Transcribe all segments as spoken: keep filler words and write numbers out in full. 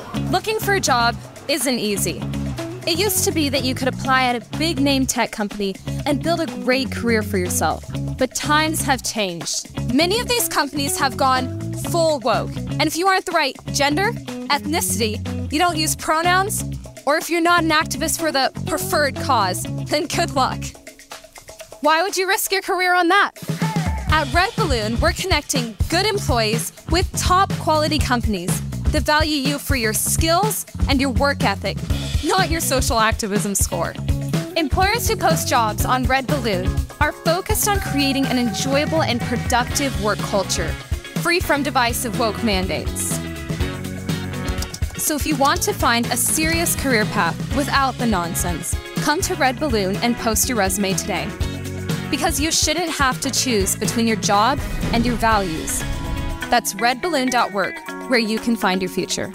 Looking for a job isn't easy. It used to be that you could apply at a big name tech company and build a great career for yourself. But times have changed. Many of these companies have gone full woke. And if you aren't the right gender, ethnicity, you don't use pronouns, or if you're not an activist for the preferred cause, then good luck. Why would you risk your career on that? At Red Balloon, we're connecting good employees with top quality companies that value you for your skills and your work ethic, not your social activism score. Employers who post jobs on Red Balloon are focused on creating an enjoyable and productive work culture, free from divisive woke mandates. So if you want to find a serious career path without the nonsense, come to Red Balloon and post your resume today. Because you shouldn't have to choose between your job and your values. That's red balloon dot work, where you can find your future.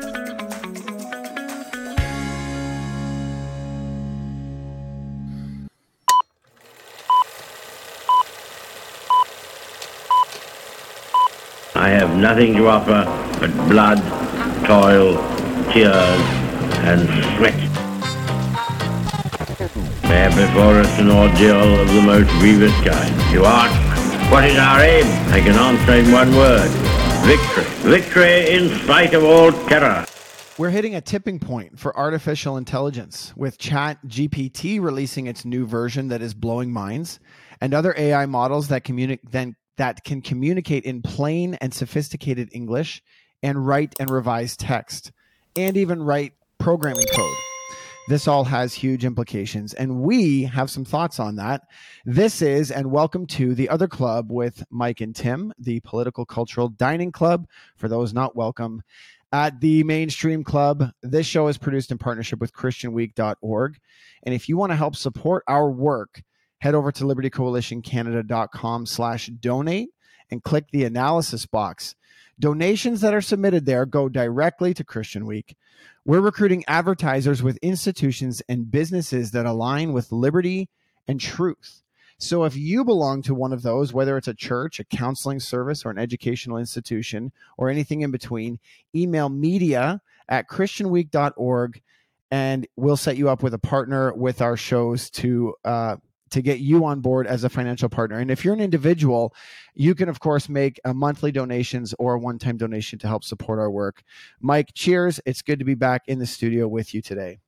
I have nothing to offer but blood, toil, tears, and sweat. We have before us an ordeal of the most grievous kind. You ask, what is our aim? I can answer in one word. Victory. Victory in spite of all terror. We're hitting a tipping point for artificial intelligence, with Chat G P T releasing its new version that is blowing minds, and other A I models that communi- then, that can communicate in plain and sophisticated English and write and revise text, and even write programming code. This all has huge implications, and we have some thoughts on that. This is, and welcome to The Other Club with Mike and Tim, the political cultural dining club for those not welcome at the mainstream club. This show is produced in partnership with christian week dot org. And if you want to help support our work, head over to liberty coalition canada dot com slash donate and click the analysis box. Donations that are submitted there go directly to Christian Week. We're recruiting advertisers with institutions and businesses that align with liberty and truth. So if you belong to one of those, whether it's a church, a counseling service, or an educational institution, or anything in between, email media at christian week dot org, and we'll set you up with a partner with our shows to uh, to get you on board as a financial partner. And if you're an individual, you can, of course, make a monthly donations or a one-time donation to help support our work. Mike, cheers. It's good to be back in the studio with you today.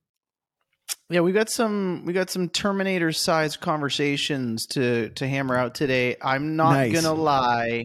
Yeah, we got some we got some Terminator-sized conversations to to hammer out today. I'm not Nice. gonna lie,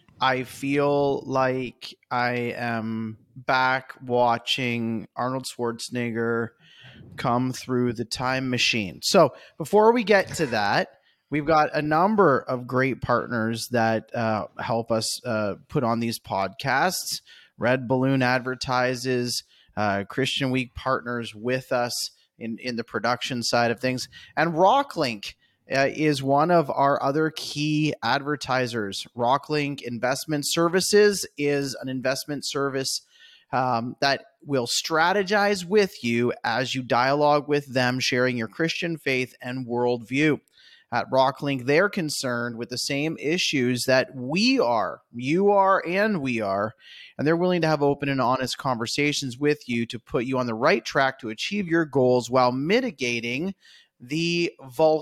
I feel like I am back watching Arnold Schwarzenegger come through the time machine. So before we get to that, we've got a number of great partners that uh, help us uh, put on these podcasts. Red Balloon advertises, uh, Christian Week partners with us in, in the production side of things. And Rocklink uh, is one of our other key advertisers. Rocklink Investment Services is an investment service Um, that will strategize with you as you dialogue with them, sharing your Christian faith and worldview. At Rocklink, they're concerned with the same issues that we are, you are, and we are, and they're willing to have open and honest conversations with you to put you on the right track to achieve your goals while mitigating the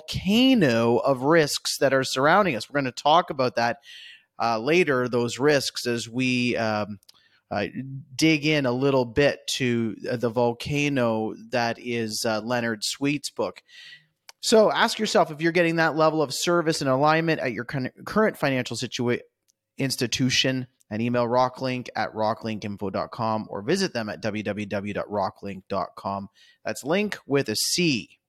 volcano of risks that are surrounding us. We're going to talk about that uh, later, those risks, as we um, Uh, dig in a little bit to the volcano that is uh, Leonard Sweet's book. So ask yourself if you're getting that level of service and alignment at your current financial situa- institution, and email Rocklink at rocklink info dot com or visit them at w w w dot rocklink dot com. That's link with a C.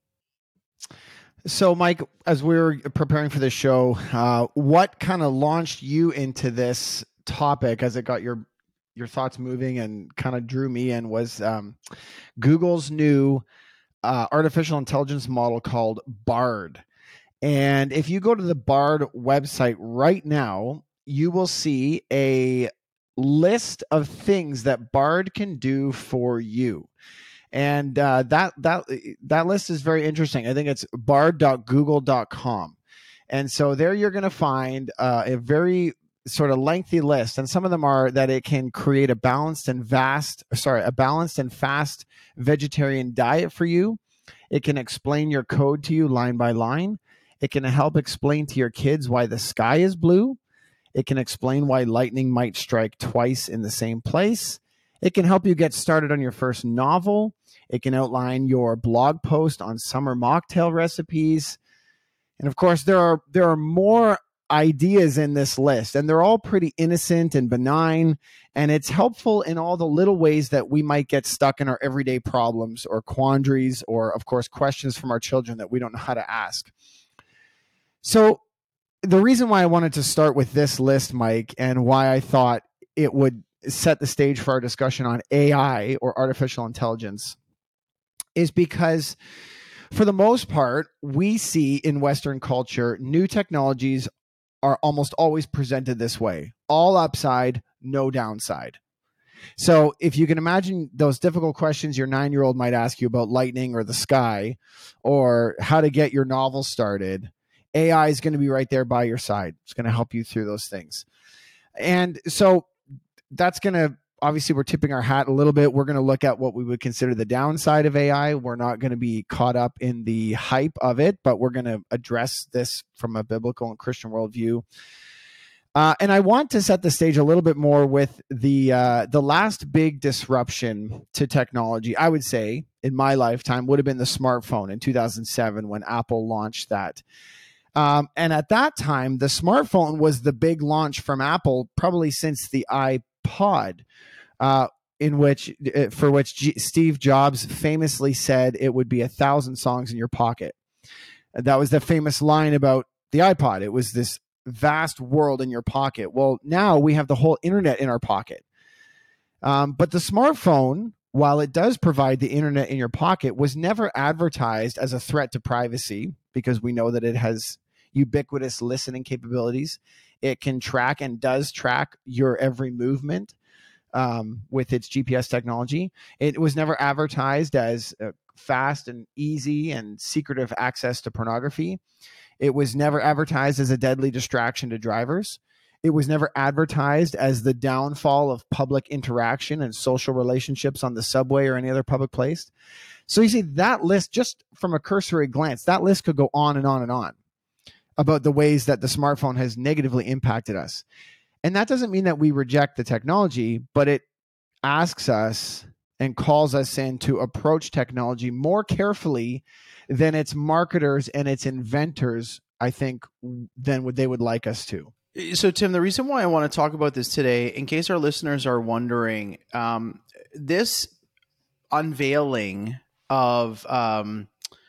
So, Mike, as we were preparing for this show, uh, what kind of launched you into this topic as it got your your thoughts moving and kind of drew me in was um, Google's new uh, artificial intelligence model called Bard. And if you go to the Bard website right now, you will see a list of things that Bard can do for you. And uh, that that that list is very interesting. I think it's bard dot google dot com. And so there you're going to find uh, a very sort of lengthy list, and some of them are that it can create a balanced and vast, sorry, a balanced and fast vegetarian diet for you. It can explain your code to you line by line. It can help explain to your kids why the sky is blue. It can explain why lightning might strike twice in the same place. It can help you get started on your first novel. It can outline your blog post on summer mocktail recipes. And of course, there are there are more ideas in this list, and they're all pretty innocent and benign, and it's helpful in all the little ways that we might get stuck in our everyday problems or quandaries or, of course, questions from our children that we don't know how to ask. So the reason why I wanted to start with this list, Mike, and why I thought it would set the stage for our discussion on A I or artificial intelligence is because for the most part, we see in Western culture, new technologies are almost always presented this way: all upside, no downside. So if you can imagine those difficult questions your nine-year-old might ask you about lightning or the sky or how to get your novel started, A I is going to be right there by your side. It's going to help you through those things. And so that's going to, obviously, we're tipping our hat a little bit. We're going to look at what we would consider the downside of A I. We're not going to be caught up in the hype of it, but we're going to address this from a biblical and Christian worldview. Uh, and I want to set the stage a little bit more with the uh, the last big disruption to technology, I would say, in my lifetime, would have been the smartphone in two thousand seven when Apple launched that. Um, and at that time, the smartphone was the big launch from Apple, probably since the iPod. Uh, in which, for which G- Steve Jobs famously said it would be a thousand songs in your pocket. That was the famous line about the iPod. It was this vast world in your pocket. Well, now we have the whole internet in our pocket. Um, but the smartphone, while it does provide the internet in your pocket, was never advertised as a threat to privacy, because we know that it has ubiquitous listening capabilities. It can track and does track your every movement. Um, with its G P S technology. It was never advertised as uh, fast and easy and secretive access to pornography. It was never advertised as a deadly distraction to drivers. It was never advertised as the downfall of public interaction and social relationships on the subway or any other public place. So you see that list, just from a cursory glance, that list could go on and on and on about the ways that the smartphone has negatively impacted us. And that doesn't mean that we reject the technology, but it asks us and calls us in to approach technology more carefully than its marketers and its inventors, I think, than would they would like us to. So, Tim, the reason why I want to talk about this today, in case our listeners are wondering, um, this unveiling of um,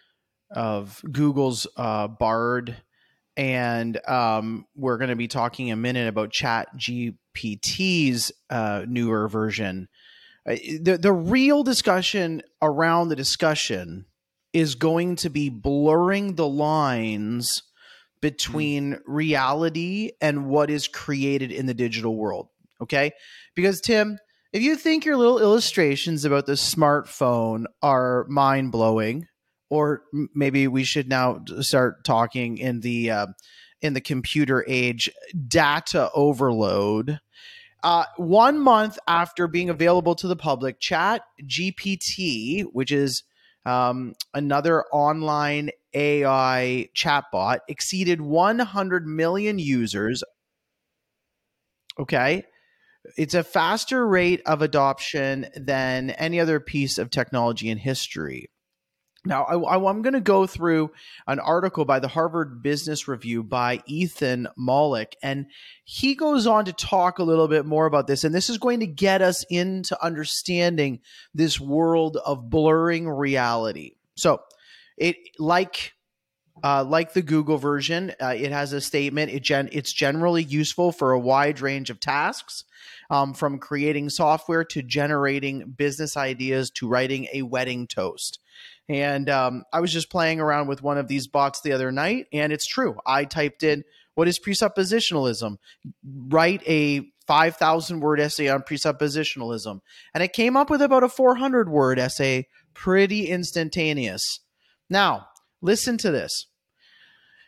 of Google's uh, Bard. And um, we're going to be talking a minute about Chat G P T's uh, newer version. Uh, the, the real discussion around the discussion is going to be blurring the lines between mm. reality and what is created in the digital world. Okay? Because, Tim, if you think your little illustrations about the smartphone are mind-blowing, or maybe we should now start talking in the uh, in the computer age, data overload. Uh, one month after being available to the public, Chat G P T, which is um, another online A I chatbot, exceeded one hundred million users. Okay. It's a faster rate of adoption than any other piece of technology in history. Now, I, I, I'm going to go through an article by the Harvard Business Review by Ethan Mollick, and he goes on to talk a little bit more about this, and this is going to get us into understanding this world of blurring reality. So, it like uh, like the Google version, uh, it has a statement. It gen- it's generally useful for a wide range of tasks, um, from creating software to generating business ideas to writing a wedding toast. And um, I was just playing around with one of these bots the other night, and it's true. I typed in, what is presuppositionalism? Write a five thousand word essay on presuppositionalism. And it came up with about a four hundred word essay, pretty instantaneous. Now, listen to this.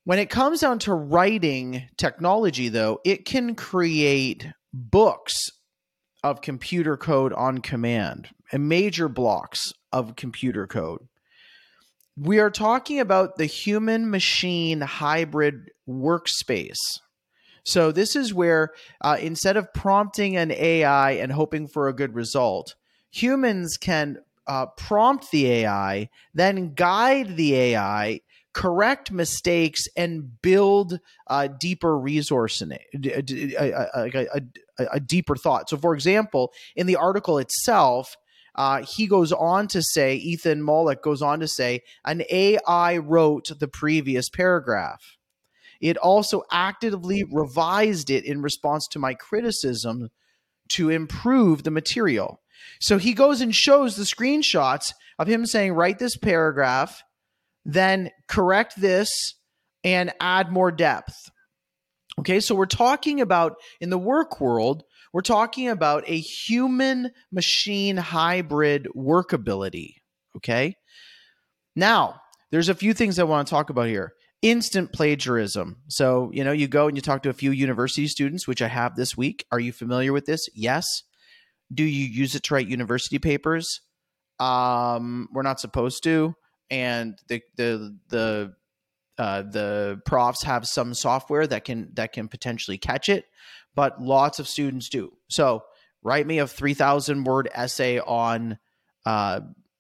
When it comes down to writing technology, though, it can create books of computer code on command and major blocks of computer code. We are talking about the human-machine hybrid workspace. So this is where uh, instead of prompting an A I and hoping for a good result, humans can uh, prompt the A I, then guide the A I, correct mistakes, and build a deeper resource in it, a, a, a, a, a deeper thought. So, for example, in the article itself, uh, he goes on to say, Ethan Mollick goes on to say, an A I wrote the previous paragraph. It also actively revised it in response to my criticism to improve the material. So he goes and shows the screenshots of him saying, write this paragraph, then correct this and add more depth. Okay, so we're talking about, in the work world, we're talking about a human-machine hybrid workability. Okay, now there's a few things I want to talk about here. Instant plagiarism. So, you know, you go and you talk to a few university students, which I have this week. Are you familiar with this? Yes. Do you use it to write university papers? Um, we're not supposed to. And the the the uh, the profs have some software that can that can potentially catch it, but lots of students do. So write me a three thousand word essay on uh,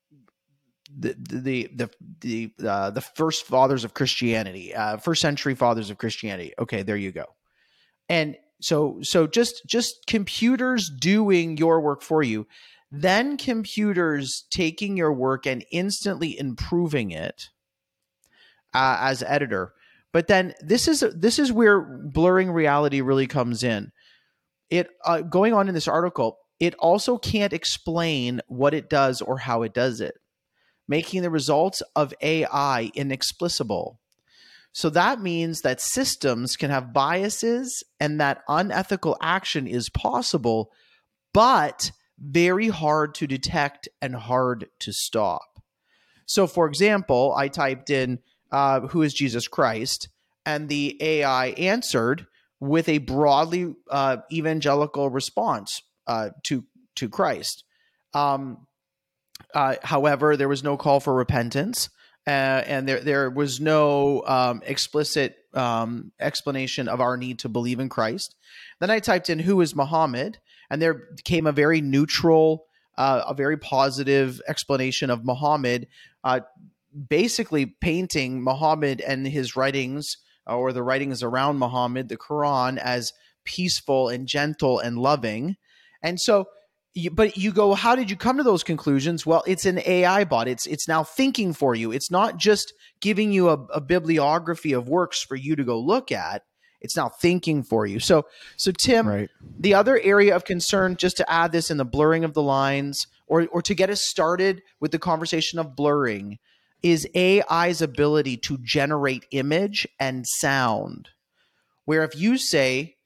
the the the the uh, the first fathers of Christianity, uh, first century fathers of Christianity. Okay, there you go. And so so just just computers doing your work for you. Then computers taking your work and instantly improving it uh, as editor. But then this is this is where blurring reality really comes in. It uh, going on in this article, it also can't explain what it does or how it does it, making the results of A I inexplicable. So that means that systems can have biases and that unethical action is possible, but very hard to detect and hard to stop. So, for example, I typed in, uh, who is Jesus Christ? And the A I answered with a broadly uh, evangelical response uh, to, to Christ. Um, uh, however, there was no call for repentance, uh, and there, there was no um, explicit um, explanation of our need to believe in Christ. Then I typed in, who is Muhammad? And there came a very neutral, uh, a very positive explanation of Muhammad, uh, basically painting Muhammad and his writings, uh, or the writings around Muhammad, the Quran, as peaceful and gentle and loving. And so, you, but you go, how did you come to those conclusions? Well, it's an A I bot. It's it's now thinking for you. It's not just giving you a, a bibliography of works for you to go look at. It's now thinking for you. So, so Tim, right. The other area of concern, just to add this in the blurring of the lines, or or to get us started with the conversation of blurring, is A I's ability to generate image and sound. Where if you say,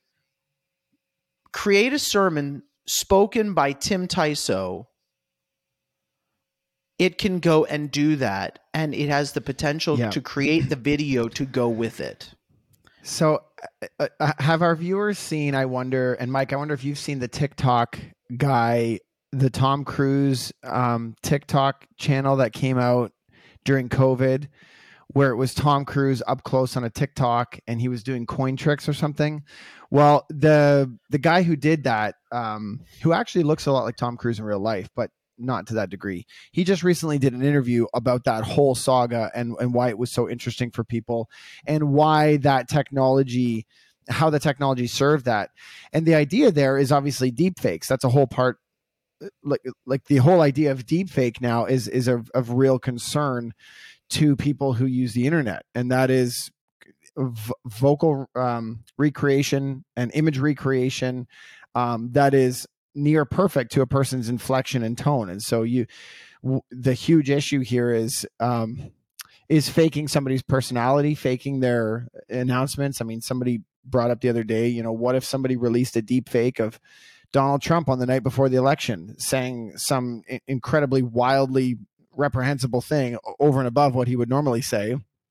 create a sermon spoken by Tim Tyso, it can go and do that, and it has the potential yeah. to create the video to go with it. So uh, have our viewers seen, I wonder, and Mike, I wonder if you've seen the TikTok guy, the Tom Cruise um, TikTok channel that came out during COVID, where it was Tom Cruise up close on a TikTok and he was doing coin tricks or something. Well, the the guy who did that, um, who actually looks a lot like Tom Cruise in real life, but not to that degree. He just recently did an interview about that whole saga and, and why it was so interesting for people and why that technology, how the technology served that. And the idea there is obviously deep fakes. That's a whole part. Like, like the whole idea of deep fake now is, is of, of real concern to people who use the internet. And that is v- vocal um, recreation and image recreation. Um, that is near perfect to a person's inflection and tone. And so you, w- the huge issue here is, um, is faking somebody's personality, faking their announcements. I mean, somebody brought up the other day, you know, what if somebody released a deep fake of Donald Trump on the night before the election saying some I- incredibly wildly reprehensible thing over and above what he would normally say.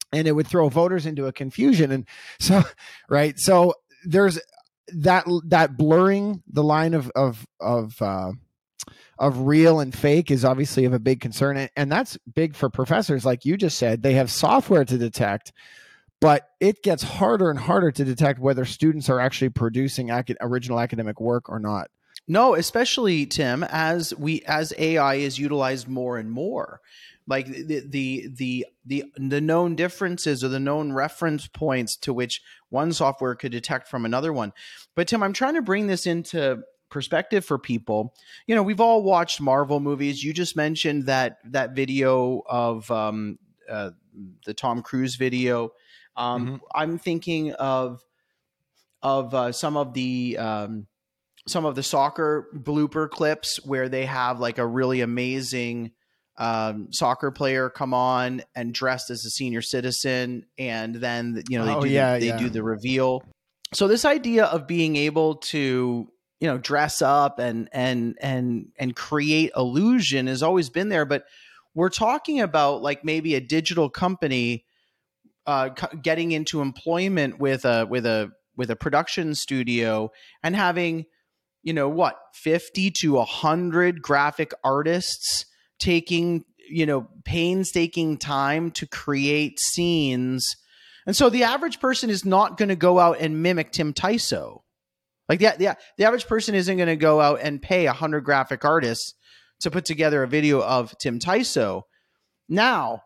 and it would throw voters into a confusion. And so, right. So there's that, that blurring the line of, of, of, uh, of real and fake is obviously of a big concern. And that's big for professors. Like you just said, they have software to detect, but it gets harder and harder to detect whether students are actually producing ac- original academic work or not. No, especially Tim, as we as A I is utilized more and more, like the the the the the known differences or the known reference points to which one software could detect from another one. But Tim, I'm trying to bring this into perspective for people. You know, we've all watched Marvel movies. You just mentioned that that video of um, uh, the Tom Cruise video. Um, mm-hmm. I'm thinking of of uh, some of the um, some of the soccer blooper clips where they have like a really amazing um, soccer player come on and dressed as a senior citizen, and then you know they oh, do yeah, the, they yeah. do the reveal. So this idea of being able to you know dress up and and and and create illusion has always been there, but we're talking about like maybe a digital company uh, getting into employment with a with a with a production studio and having you know what, fifty to a hundred graphic artists taking, you know, painstaking time to create scenes. And so the average person is not going to go out and mimic Tim Tyso. Like the, the, the average person isn't going to go out and pay a hundred graphic artists to put together a video of Tim Tyso. Now,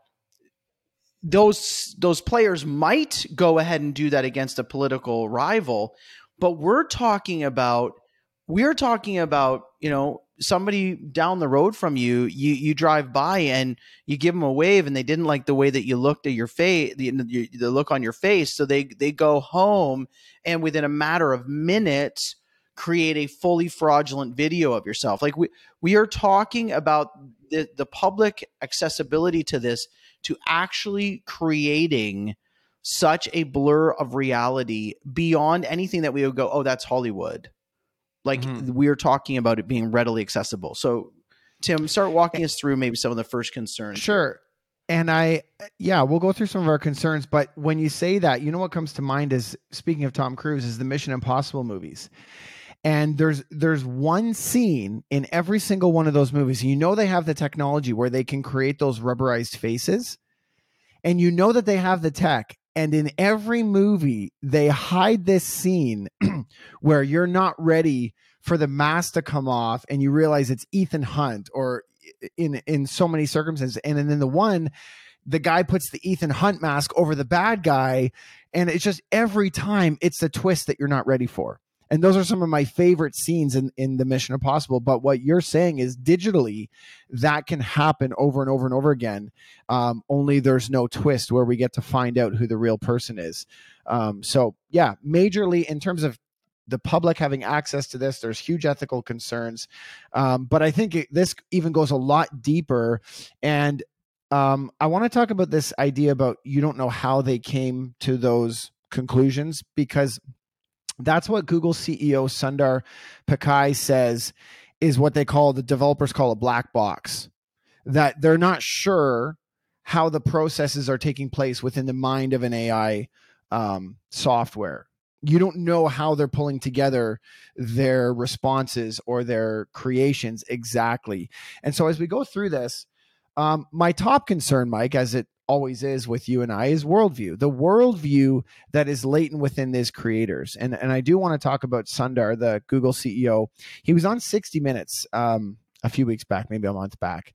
those, those players might go ahead and do that against a political rival, but we're talking about We're talking about, you know, somebody down the road from you, you, you drive by and you give them a wave and they didn't like the way that you looked at your face, the, the look on your face. So they, they go home and within a matter of minutes create a fully fraudulent video of yourself. Like we, we are talking about the, the public accessibility to this, to actually creating such a blur of reality beyond anything that we would go, oh, that's Hollywood. Like mm-hmm. we're talking about it being readily accessible. So Tim, start walking us through maybe some of the first concerns. Sure. And I, yeah, we'll go through some of our concerns, but when you say that, you know, what comes to mind is, speaking of Tom Cruise, is the Mission Impossible movies. And there's, there's one scene in every single one of those movies. You know, they have the technology where they can create those rubberized faces, and you know that they have the tech. And in every movie, they hide this scene where you're not ready for the mask to come off and you realize it's Ethan Hunt, or in, in so many circumstances. And then the one, the guy puts the Ethan Hunt mask over the bad guy. And it's just every time it's the twist that you're not ready for. And those are some of my favorite scenes in, in the Mission Impossible. But what you're saying is digitally, that can happen over and over and over again. Um, only there's no twist where we get to find out who the real person is. Um, so yeah, majorly in terms of the public having access to this, there's huge ethical concerns. Um, but I think it, this even goes a lot deeper. And um, I want to talk about this idea about you don't know how they came to those conclusions, because that's what Google C E O Sundar Pichai says is what they call, the developers call a black box, that they're not sure how the processes are taking place within the mind of an A I um, software. You don't know how they're pulling together their responses or their creations exactly. And so as we go through this, um, my top concern, Mike, as it always is with you and I, is worldview, the worldview that is latent within these creators. And, and I do want to talk about Sundar, the Google C E O. He was on sixty minutes um, a few weeks back, maybe a month back.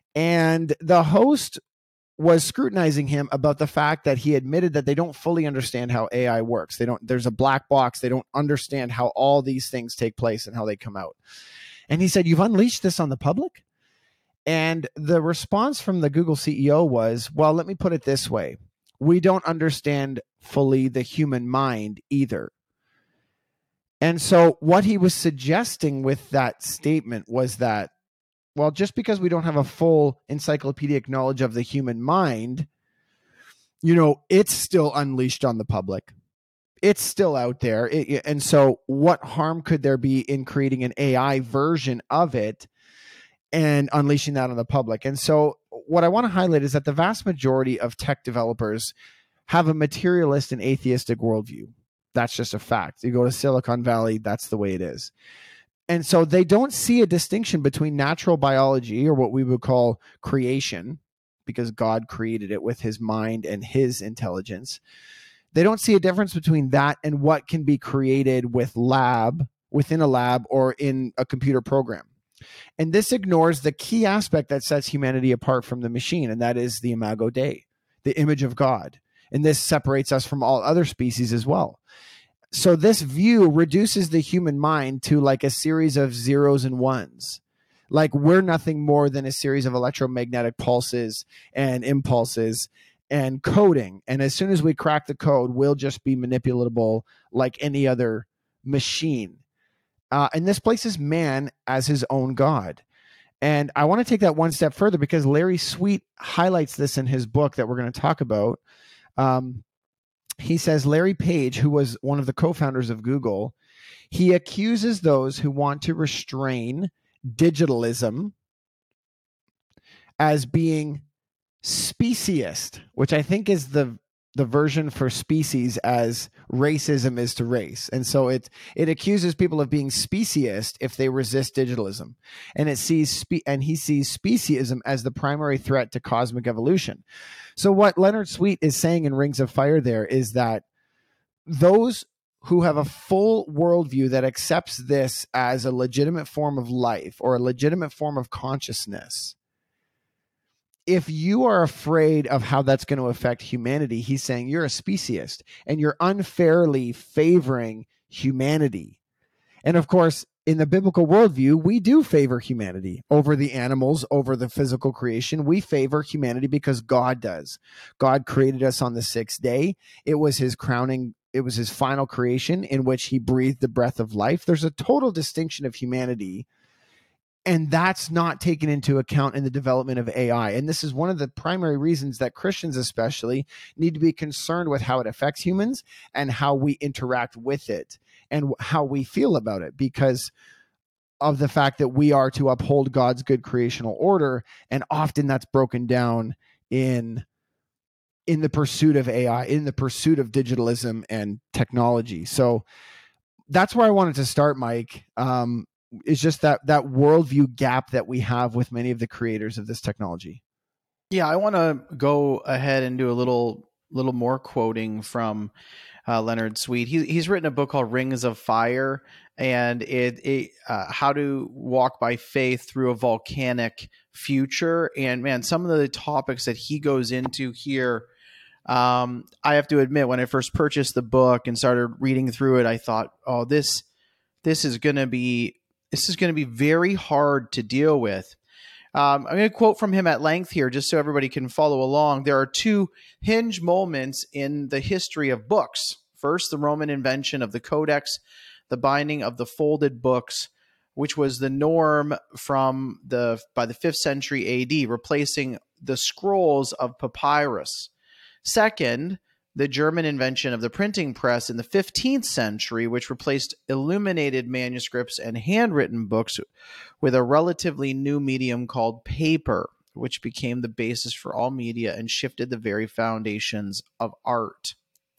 And the host was scrutinizing him about the fact that he admitted that they don't fully understand how A I works. They don't, there's a black box. They don't understand how all these things take place and how they come out. And he said, "You've unleashed this on the public?" And the response from the Google C E O was, well, let me put it this way. We don't understand fully the human mind either. And so what he was suggesting with that statement was that, well, just because we don't have a full encyclopedic knowledge of the human mind, you know, it's still unleashed on the public. It's still out there. It, and so what harm could there be in creating an A I version of it and unleashing that on the public? And so what I want to highlight is that the vast majority of tech developers have a materialist and atheistic worldview. That's just a fact. You go to Silicon Valley, that's the way it is. And so they don't see a distinction between natural biology, or what we would call creation, because God created it with his mind and his intelligence. They don't see a difference between that and what can be created with lab, within a lab, or in a computer program. And this ignores the key aspect that sets humanity apart from the machine, and that is the imago Dei, the image of God. And this separates us from all other species as well. So this view reduces the human mind to like a series of zeros and ones. Like we're nothing more than a series of electromagnetic pulses and impulses and coding. And as soon as we crack the code, we'll just be manipulatable like any other machine. Uh, and this places man as his own God. And I want to take that one step further, because Larry Sweet highlights this in his book that we're going to talk about. Um, he says Larry Page, who was one of the co-founders of Google, he accuses those who want to restrain digitalism as being speciesist, which I think is the the version for species as racism is to race. And so it it accuses people of being speciesist if they resist digitalism. And it sees spe- and he sees speciesism as the primary threat to cosmic evolution. So what Leonard Sweet is saying in Rings of Fire there is that those who have a full worldview that accepts this as a legitimate form of life or a legitimate form of consciousness, if you are afraid of how that's going to affect humanity, he's saying you're a speciesist and you're unfairly favoring humanity. And of course, in the biblical worldview, we do favor humanity over the animals, over the physical creation. We favor humanity because God does. God created us on the sixth day. It was his crowning, it was his final creation in which he breathed the breath of life. There's a total distinction of humanity. And that's not taken into account in the development of A I. And this is one of the primary reasons that Christians especially need to be concerned with how it affects humans and how we interact with it and how we feel about it, because of the fact that we are to uphold God's good creational order. And often that's broken down in, in the pursuit of A I, in the pursuit of digitalism and technology. So that's where I wanted to start, Mike. Um, It's just that that worldview gap that we have with many of the creators of this technology. Yeah, I want to go ahead and do a little little more quoting from uh, Leonard Sweet. He, he's written a book called Rings of Fire, and it, it uh, how to walk by faith through a volcanic future. And man, some of the topics that he goes into here, um, I have to admit, when I first purchased the book and started reading through it, I thought, oh, this this is going to be This is going to be very hard to deal with. Um, I'm going to quote from him at length here, just so everybody can follow along. There are two hinge moments in the history of books. First, the Roman invention of the Codex, the binding of the folded books, which was the norm from the by the fifth century A D, replacing the scrolls of papyrus. Second, the German invention of the printing press in the fifteenth century, which replaced illuminated manuscripts and handwritten books with a relatively new medium called paper, which became the basis for all media and shifted the very foundations of art.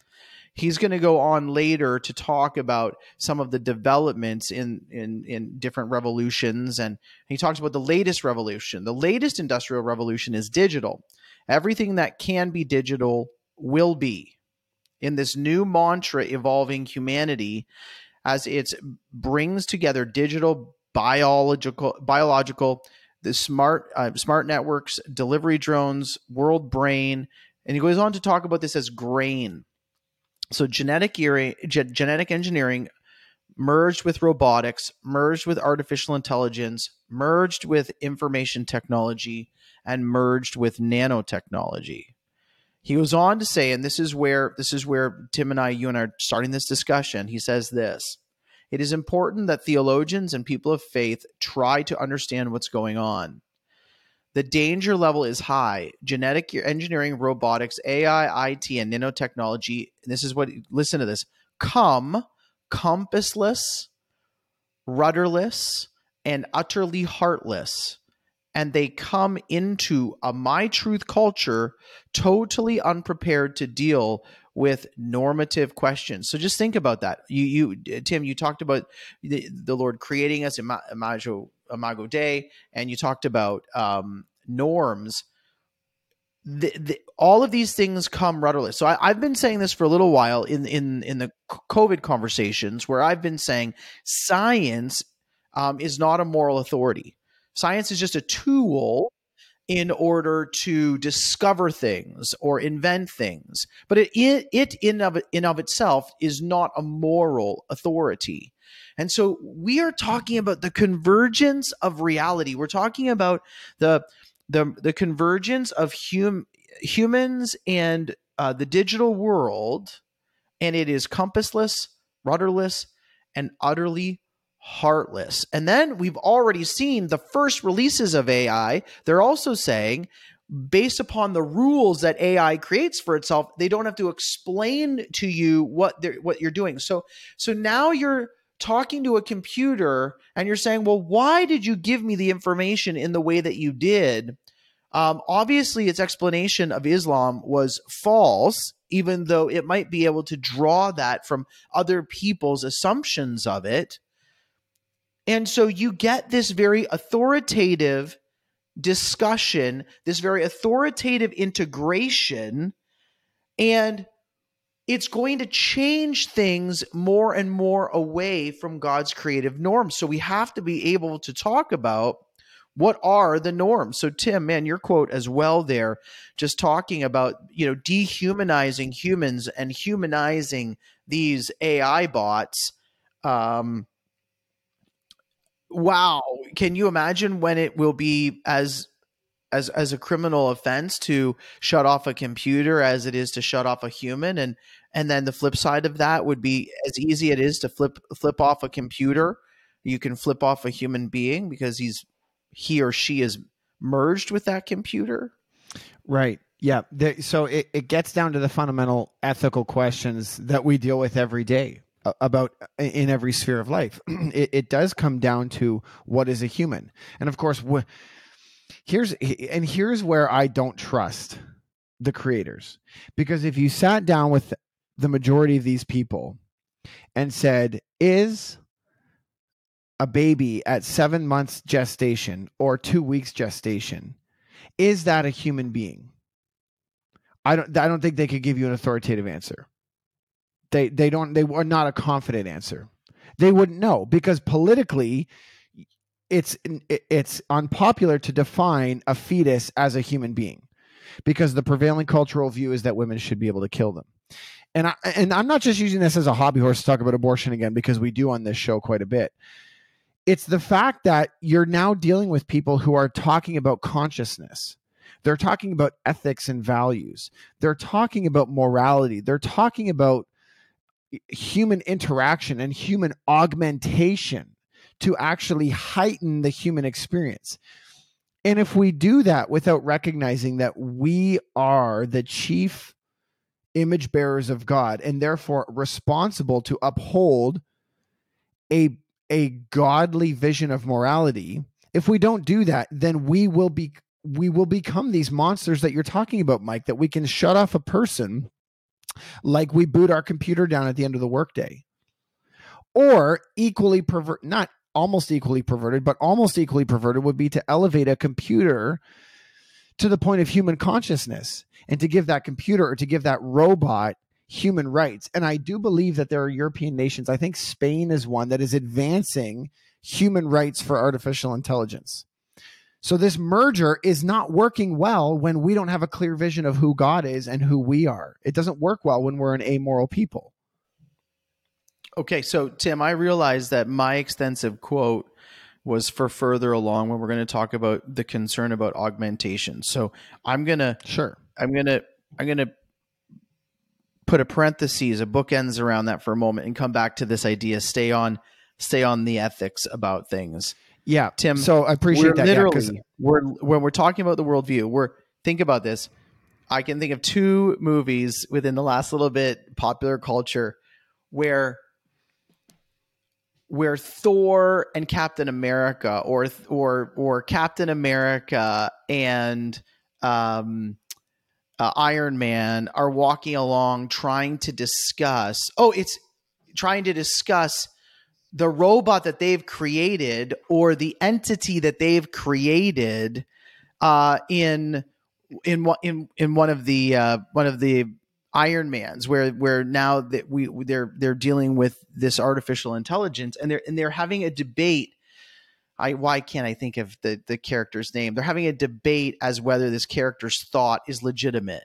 He's going to go on later to talk about some of the developments in, in, in different revolutions, and he talks about the latest revolution. The latest industrial revolution is digital. Everything that can be digital will be. In this new mantra evolving humanity, as it brings together digital, biological, biological, the smart, uh, smart networks, delivery drones, world brain, and he goes on to talk about this as grain. So genetic ear- ge- genetic engineering merged with robotics, merged with artificial intelligence, merged with information technology, and merged with nanotechnology. He goes on to say, and this is where this is where Tim and I, you and I are starting this discussion. He says this: it is important that theologians and people of faith try to understand what's going on. The danger level is high. Genetic engineering, robotics, A I, I T, and nanotechnology, and this is what, listen to this, come compassless, rudderless, and utterly heartless. and they come into a my truth culture totally unprepared to deal with normative questions. So just think about that. You, you, Tim, you talked about the, the Lord creating us, Imago, Imago Dei, and you talked about um, norms. The, the, all of these things come rudderless. So I, I've been saying this for a little while in in in the COVID conversations, where I've been saying science um, is not a moral authority. Science is just a tool in order to discover things or invent things, but it it, it in of in of itself is not a moral authority. And so we are talking about the convergence of reality. We're talking about the the the convergence of hum, humans and uh, the digital world, and it is compassless, rudderless, and utterly heartless. And then we've already seen the first releases of A I. They're also saying, based upon the rules that A I creates for itself, they don't have to explain to you what they're what you're doing. So so now you're talking to a computer and you're saying, well, why did you give me the information in the way that you did? Um, obviously, its explanation of Islam was false, even though it might be able to draw that from other people's assumptions of it. And so you get this very authoritative discussion, this very authoritative integration, and it's going to change things more and more away from God's creative norms. So we have to be able to talk about what are the norms. So Tim, man, your quote as well there, just talking about, you know, dehumanizing humans and humanizing these A I bots. Um, wow. Can you imagine when it will be as as as a criminal offense to shut off a computer as it is to shut off a human? And and then the flip side of that would be, as easy it is to flip flip off a computer, you can flip off a human being because he's he or she is merged with that computer. Right. Yeah. There, so it, it gets down to the fundamental ethical questions that we deal with every day about in every sphere of life. It, it does come down to what is a human. And of course, wh- here's and here's where I don't trust the creators, because if you sat down with the majority of these people and said, is a baby at seven months gestation or two weeks gestation, is that a human being? I don't. I don't think they could give you an authoritative answer. They they don't. They are not a confident answer. They wouldn't know, because politically, it's it's unpopular to define a fetus as a human being, because the prevailing cultural view is that women should be able to kill them. And I and I'm not just using this as a hobby horse to talk about abortion again, because we do on this show quite a bit. It's the fact that you're now dealing with people who are talking about consciousness. They're talking about ethics and values. They're talking about morality. They're talking about human interaction and human augmentation to actually heighten the human experience. And if we do that without recognizing that we are the chief image bearers of God and therefore responsible to uphold a a godly vision of morality, if we don't do that, then we will be we will become these monsters that you're talking about, Mike, that we can shut off a person like we boot our computer down at the end of the workday. Or equally pervert, not almost equally perverted, but almost equally perverted would be to elevate a computer to the point of human consciousness and to give that computer or to give that robot human rights. And I do believe that there are European nations, I think Spain is one, that is advancing human rights for artificial intelligence. So this merger is not working well when we don't have a clear vision of who God is and who we are. It doesn't work well when we're an amoral people. Okay, so Tim, I realized that my extensive quote was for further along when we're going to talk about the concern about augmentation. So I'm gonna sure, I'm gonna I'm gonna put a parentheses, a bookends around that for a moment, and come back to this idea. Stay on, stay on the ethics about things. Yeah, Tim. So I appreciate we're that. Literally, yeah, we're when we're talking about the worldview. We're think about this. I can think of two movies within the last little bit popular culture where where Thor and Captain America, or or or Captain America and um, uh, Iron Man are walking along trying to discuss. Oh, it's trying to discuss the robot that they've created or the entity that they've created uh, in in in in one of the uh, one of the Iron Mans, where where now that we they're they're dealing with this artificial intelligence, and they're and they're having a debate. I why can't I think of the the character's name? They're having a debate as whether this character's thought is legitimate.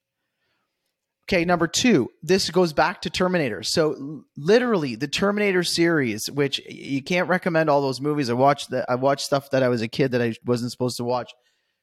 Okay, number two, this goes back to Terminator. So literally, the Terminator series, which you can't recommend all those movies. I watched that. I watched stuff that I was a kid that I wasn't supposed to watch.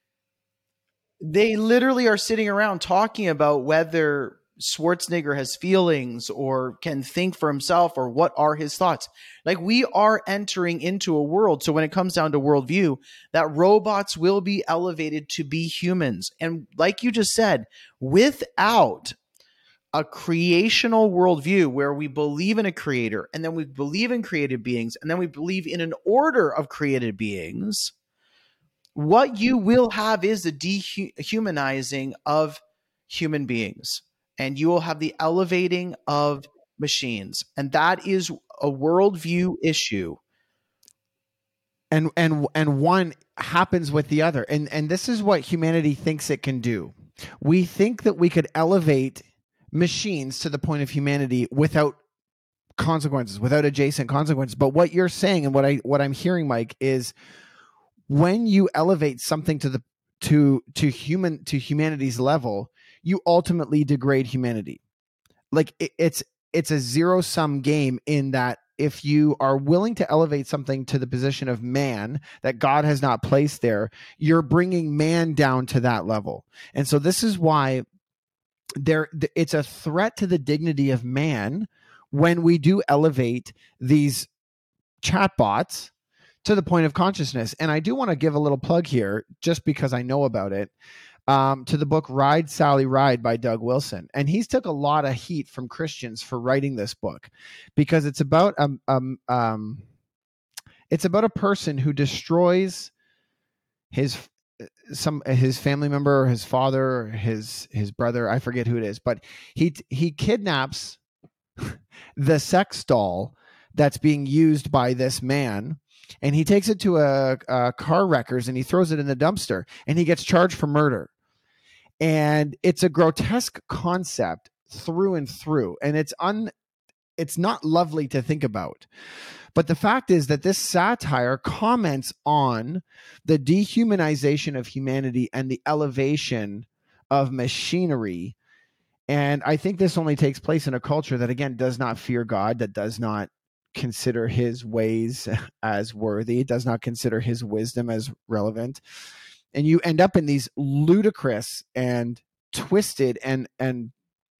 They literally are sitting around talking about whether Schwarzenegger has feelings or can think for himself, or what are his thoughts. Like, we are entering into a world. So when it comes down to worldview, that robots will be elevated to be humans. And like you just said, without a creational worldview where we believe in a creator, and then we believe in created beings, and then we believe in an order of created beings, what you will have is the dehumanizing of human beings, and you will have the elevating of machines. And that is a worldview issue. And and and one happens with the other. And and this is what humanity thinks it can do. We think that we could elevate machines to the point of humanity without consequences, without adjacent consequences. But what you're saying, and what I what I'm hearing, Mike, is when you elevate something to the to to human to humanity's level, you ultimately degrade humanity. Like it, it's it's a zero sum game, in that if you are willing to elevate something to the position of man that God has not placed there, you're bringing man down to that level. And so this is why there it's a threat to the dignity of man when we do elevate these chatbots to the point of consciousness. And I do want to give a little plug here, just because I know about it, um, to the book Ride, Sally, Ride by Doug Wilson. And he's took a lot of heat from Christians for writing this book, because it's about um, um, um it's about a person who destroys his some his family member, his father, his his brother, I forget who it is, but he he kidnaps the sex doll that's being used by this man, and he takes it to a, a car wreckers, and he throws it in the dumpster, and he gets charged for murder. And it's a grotesque concept through and through, and it's un it's not lovely to think about. But the fact is that this satire comments on the dehumanization of humanity and the elevation of machinery. And I think this only takes place in a culture that, again, does not fear God, that does not consider his ways as worthy, does not consider his wisdom as relevant. And you end up in these ludicrous and twisted and and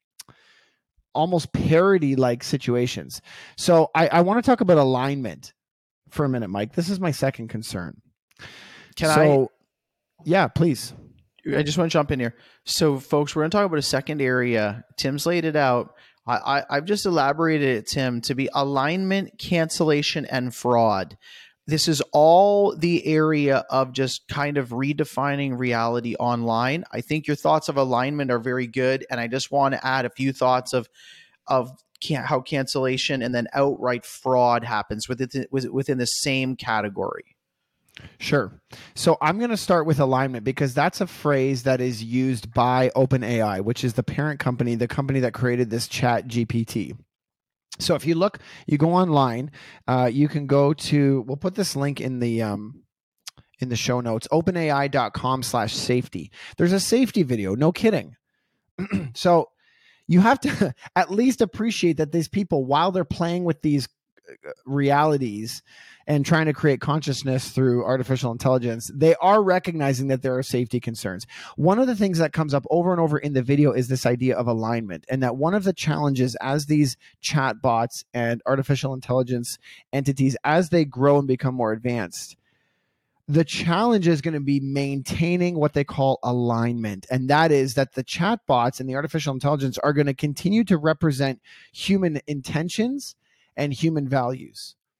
almost parody-like situations. So I, I want to talk about alignment for a minute, Mike. This is my second concern. Can so, I? Yeah, please. I just want to jump in here. So, folks, we're going to talk about a second area. Tim's laid it out. I, I, I've just elaborated it, Tim, to be alignment, cancellation, and fraud. This is all the area of just kind of redefining reality online. I think your thoughts of alignment are very good, and I just want to add a few thoughts of of can, how cancellation and then outright fraud happens within within the same category. Sure. So I'm going to start with alignment, because that's a phrase that is used by OpenAI, which is the parent company, the company that created this Chat G P T. So if you look, you go online, uh, you can go to, we'll put this link in the um, in the show notes, openai.com slash safety. There's a safety video, no kidding. So you have to at least appreciate that these people, while they're playing with these realities and trying to create consciousness through artificial intelligence, they are recognizing that there are safety concerns. One of the things that comes up over and over in the video is this idea of alignment, and that one of the challenges as these chatbots and artificial intelligence entities, as they grow and become more advanced, the challenge is going to be maintaining what they call alignment. And that is that the chatbots and the artificial intelligence are going to continue to represent human intentions and human values.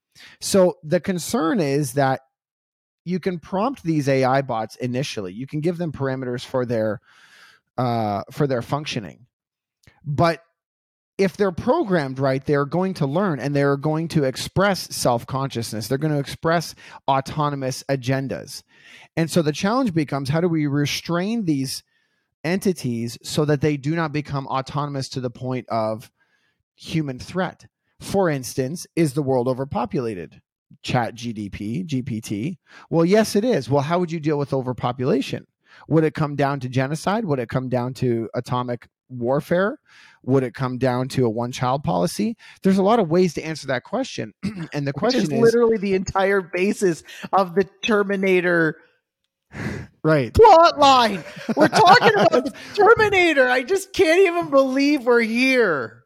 So the concern is that you can prompt these A I bots initially. You can give them parameters for their uh, for their functioning, but if they're programmed right, they're going to learn and they're going to express self-consciousness. They're going to express autonomous agendas. And so the challenge becomes, how do we restrain these entities so that they do not become autonomous to the point of human threat? For instance, is the world overpopulated? Chat G D P, G P T. Well, yes, it is. Well, how would you deal with overpopulation? Would it come down to genocide? Would it come down to atomic warfare? Would it come down to a one-child policy? There's a lot of ways to answer that question. And the question Which is, is literally the entire basis of the Terminator right plot line. We're talking about Terminator. I just can't even believe we're here.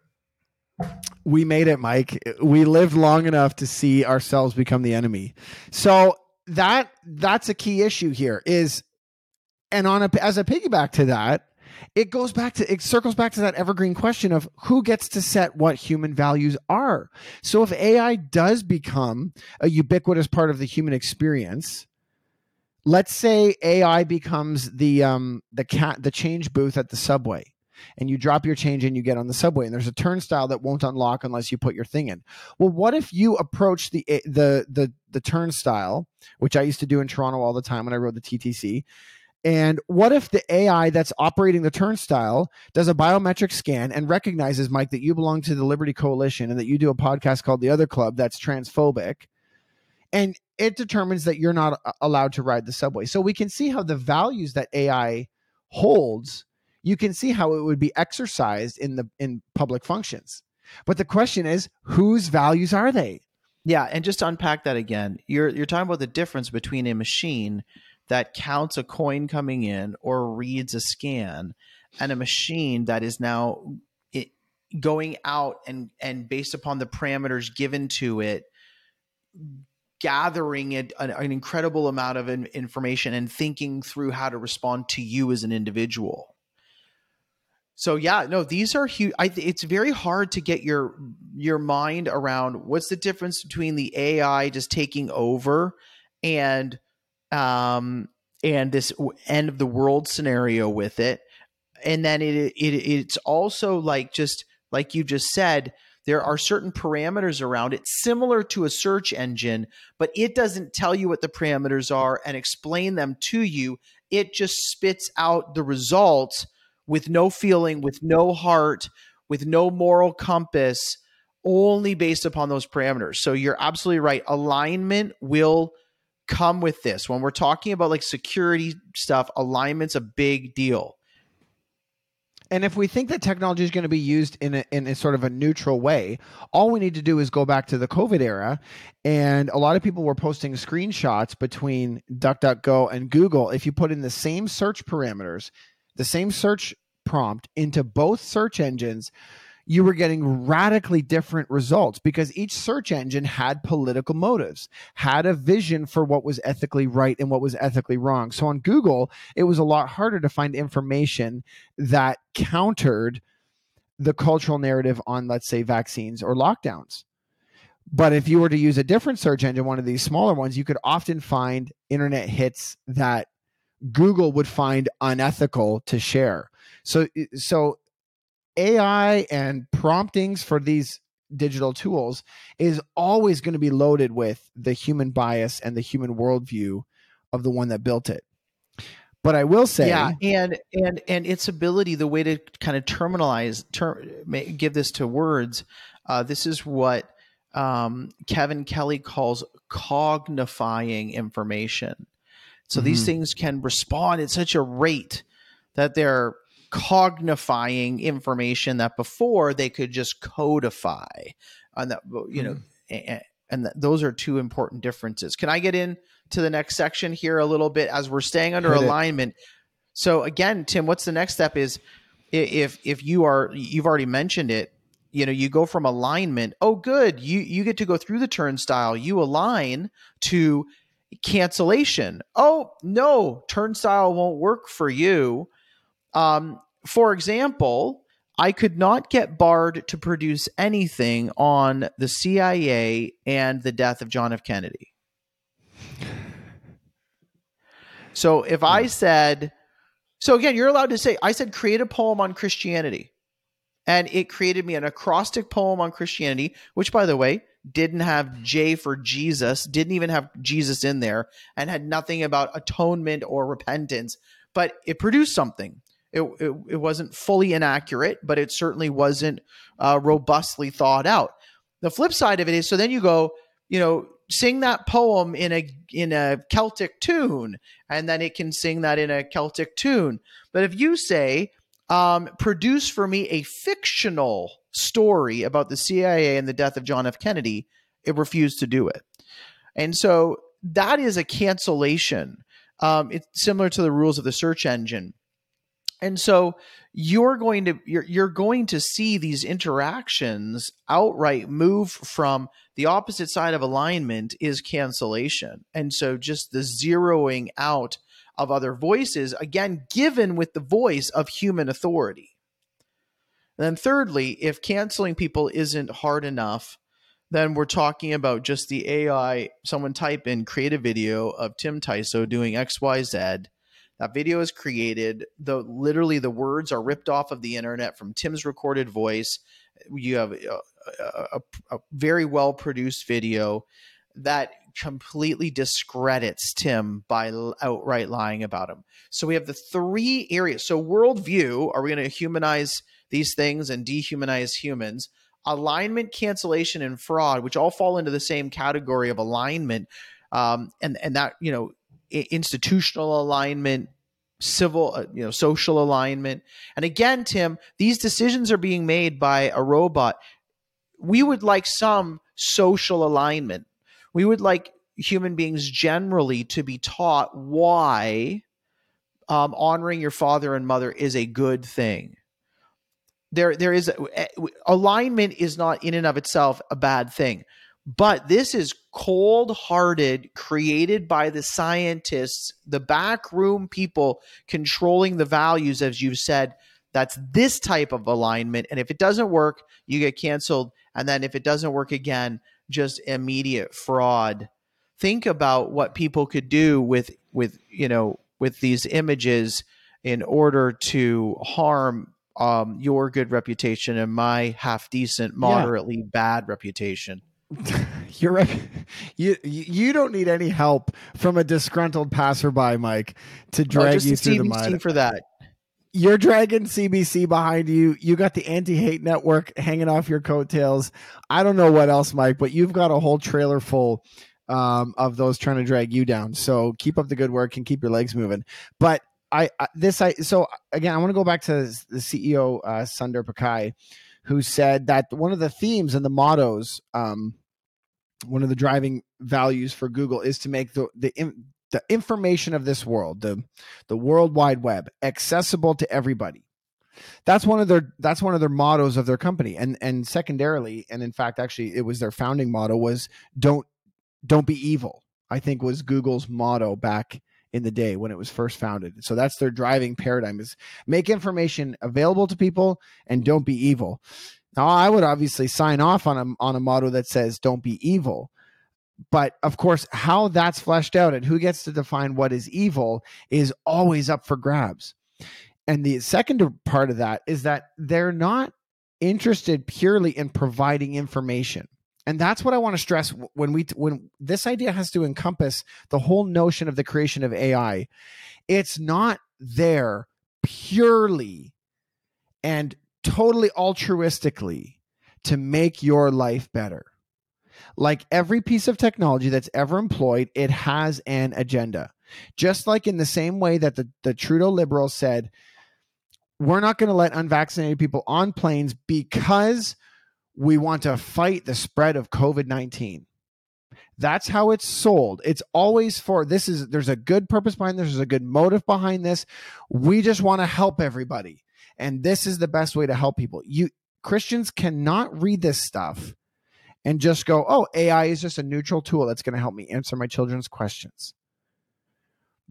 We made it, Mike. We lived long enough to see ourselves become the enemy. So that that's a key issue here is, and on a, as a piggyback to that, it goes back to, it circles back to that evergreen question of who gets to set what human values are. So if A I does become a ubiquitous part of the human experience, let's say A I becomes the um the cat the change booth at the subway, and you drop your change and you get on the subway, and there's a turnstile that won't unlock unless you put your thing in. Well, what if you approach the the the the turnstile, which I used to do in Toronto all the time when I rode the T T C? And what if the A I that's operating the turnstile does a biometric scan and recognizes, Mike, that you belong to the Liberty Coalition and that you do a podcast called The Other Club that's transphobic, and it determines that you're not allowed to ride the subway? So we can see how the values that A I holds, you can see how it would be exercised in the in public functions. But the question is, whose values are they? Yeah, and just to unpack that again, you're you're talking about the difference between a machine that counts a coin coming in or reads a scan, and a machine that is now it, going out and, and based upon the parameters given to it, gathering it, an, an incredible amount of in, information and thinking through how to respond to you as an individual. So yeah, no, these are huge. I, it's very hard to get your your mind around what's the difference between the A I just taking over and um and this end of the world scenario with it. And then it, it it's also like, just like you just said, there are certain parameters around it similar to a search engine, but it doesn't tell you what the parameters are and explain them to you. It just spits out the results with no feeling, with no heart, with no moral compass, only based upon those parameters. So you're absolutely right. Alignment will come with this. When we're talking about like security stuff, alignment's a big deal. And if we think that technology is going to be used in a, in a sort of a neutral way, all we need to do is go back to the COVID era. And a lot of people were posting screenshots between DuckDuckGo and Google. If you put in the same search parameters, the same search prompt into both search engines, you were getting radically different results because each search engine had political motives, had a vision for what was ethically right and what was ethically wrong. So on Google, it was a lot harder to find information that countered the cultural narrative on, let's say, vaccines or lockdowns. But if you were to use a different search engine, one of these smaller ones, you could often find internet hits that Google would find unethical to share. So, so A I and promptings for these digital tools is always going to be loaded with the human bias and the human worldview of the one that built it. But I will say, yeah, and and and its ability, the way to kind of terminalize, ter- give this to words. Uh, this is what um, Kevin Kelly calls cognifying information. So mm-hmm. these things can respond at such a rate that they're cognifying information that before they could just codify. And that, you know, mm-hmm. and, and th- those are two important differences. Can I get in to the next section here a little bit as we're staying under Hit alignment? It. So again, Tim, what's the next step is if if you are you've already mentioned it, you know, you go from alignment. Oh, good, you you get to go through the turnstile. You align to cancellation. Oh no, turnstile won't work for you. Um, for example, I could not get Bard to produce anything on the C I A and the death of John F. Kennedy. So if I said, so again, you're allowed to say, I said, create a poem on Christianity. And it created me an acrostic poem on Christianity, which, by the way, didn't have J for Jesus, didn't even have Jesus in there, and had nothing about atonement or repentance. But it produced something. It, it, it wasn't fully inaccurate, but it certainly wasn't uh, robustly thought out. The flip side of it is, so then you go, you know, sing that poem in a in a Celtic tune, and then it can sing that in a Celtic tune. But if you say, um, produce for me a fictional story about the C I A and the death of John F. Kennedy, it refused to do it. And so that is a cancellation. Um, it's similar to the rules of the search engine. And so you're going to you're, you're going to see these interactions outright move from the opposite side of alignment is cancellation. And so just the zeroing out of other voices, again, given with the voice of human authority. And then thirdly, if canceling people isn't hard enough, then we're talking about just the A I. Someone type in, create a video of Tim Tyso doing X Y Z. That video is created. The literally the words are ripped off of the internet from Tim's recorded voice. You have a, a, a very well produced video that completely discredits Tim by outright lying about him. So we have the three areas. So worldview, are we going to humanize these things and dehumanize humans? Alignment, cancellation, and fraud, which all fall into the same category of alignment. Um, and, and that, you know, institutional alignment, civil, uh, you know, social alignment. And again, Tim, these decisions are being made by a robot. We would like some social alignment. We would like human beings generally to be taught why um, honoring your father and mother is a good thing. There, there is a, alignment is not in and of itself a bad thing. But this is cold-hearted, created by the scientists, the backroom people controlling the values, as you've said. That's this type of alignment. And if it doesn't work, you get canceled. And then if it doesn't work again, just immediate fraud. Think about what people could do with, with you know, with these images in order to harm um, your good reputation and my half-decent, moderately yeah. bad reputation. You're you you don't need any help from a disgruntled passerby, Mike, to drag oh, you through the mud. For that, you're dragging C B C behind you. You got the anti-hate network hanging off your coattails. I don't know what else, Mike, but you've got a whole trailer full um, of those trying to drag you down. So keep up the good work and keep your legs moving. But I, I this I so again, I want to go back to the C E O uh, Sundar Pichai, who said that one of the themes and the mottos. Um, one of the driving values for Google is to make the the, the information of this world, the the World Wide Web, accessible to everybody. That's one of their that's one of their mottos of their company. And and secondarily, and in fact, actually, it was their founding motto was don't don't be evil. I think was Google's motto back in the day when it was first founded. So that's their driving paradigm is make information available to people and don't be evil. Now, I would obviously sign off on a, on a motto that says don't be evil. But of course, how that's fleshed out and who gets to define what is evil is always up for grabs. And the second part of that is that they're not interested purely in providing information. And that's what I want to stress when we when this idea has to encompass the whole notion of the creation of A I. It's not there purely and totally altruistically to make your life better. Like every piece of technology that's ever employed, it has an agenda. Just like in the same way that the, the Trudeau Liberals said, we're not going to let unvaccinated people on planes because we want to fight the spread of COVID nineteen. That's how it's sold. It's always for this is there's a good purpose behind this. There's a good motive behind this. We just want to help everybody. And this is the best way to help people. You Christians cannot read this stuff and just go, oh, A I is just a neutral tool that's going to help me answer my children's questions.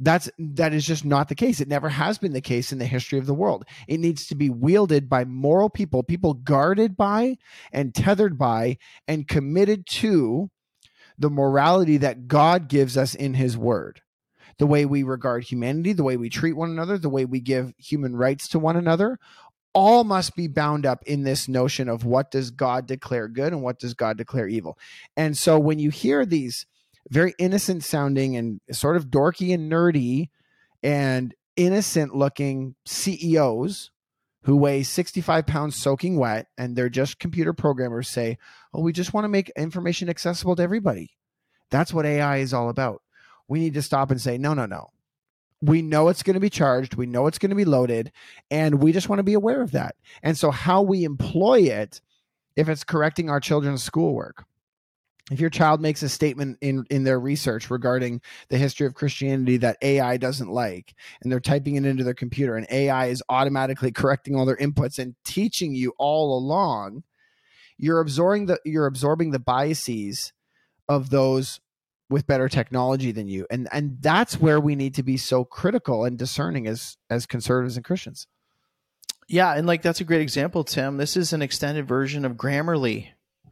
That's that is just not the case. It never has been the case in the history of the world. It needs to be wielded by moral people, people guarded by and tethered by and committed to the morality that God gives us in his word. The way we regard humanity, the way we treat one another, the way we give human rights to one another, all must be bound up in this notion of what does God declare good and what does God declare evil. And so when you hear these very innocent sounding and sort of dorky and nerdy and innocent looking C E Os who weigh sixty-five pounds soaking wet and they're just computer programmers say, oh, we just want to make information accessible to everybody. That's what A I is all about. We need to stop and say, no, no, no. We know it's going to be charged. We know it's going to be loaded. And we just want to be aware of that. And so how we employ it, if it's correcting our children's schoolwork, if your child makes a statement in, in their research regarding the history of Christianity that A I doesn't like, and they're typing it into their computer and A I is automatically correcting all their inputs and teaching you all along, you're absorbing the, you're absorbing the biases of those with better technology than you. And, and that's where we need to be so critical and discerning as, as conservatives and Christians. Yeah. And like, that's a great example, Tim. This is an extended version of Grammarly.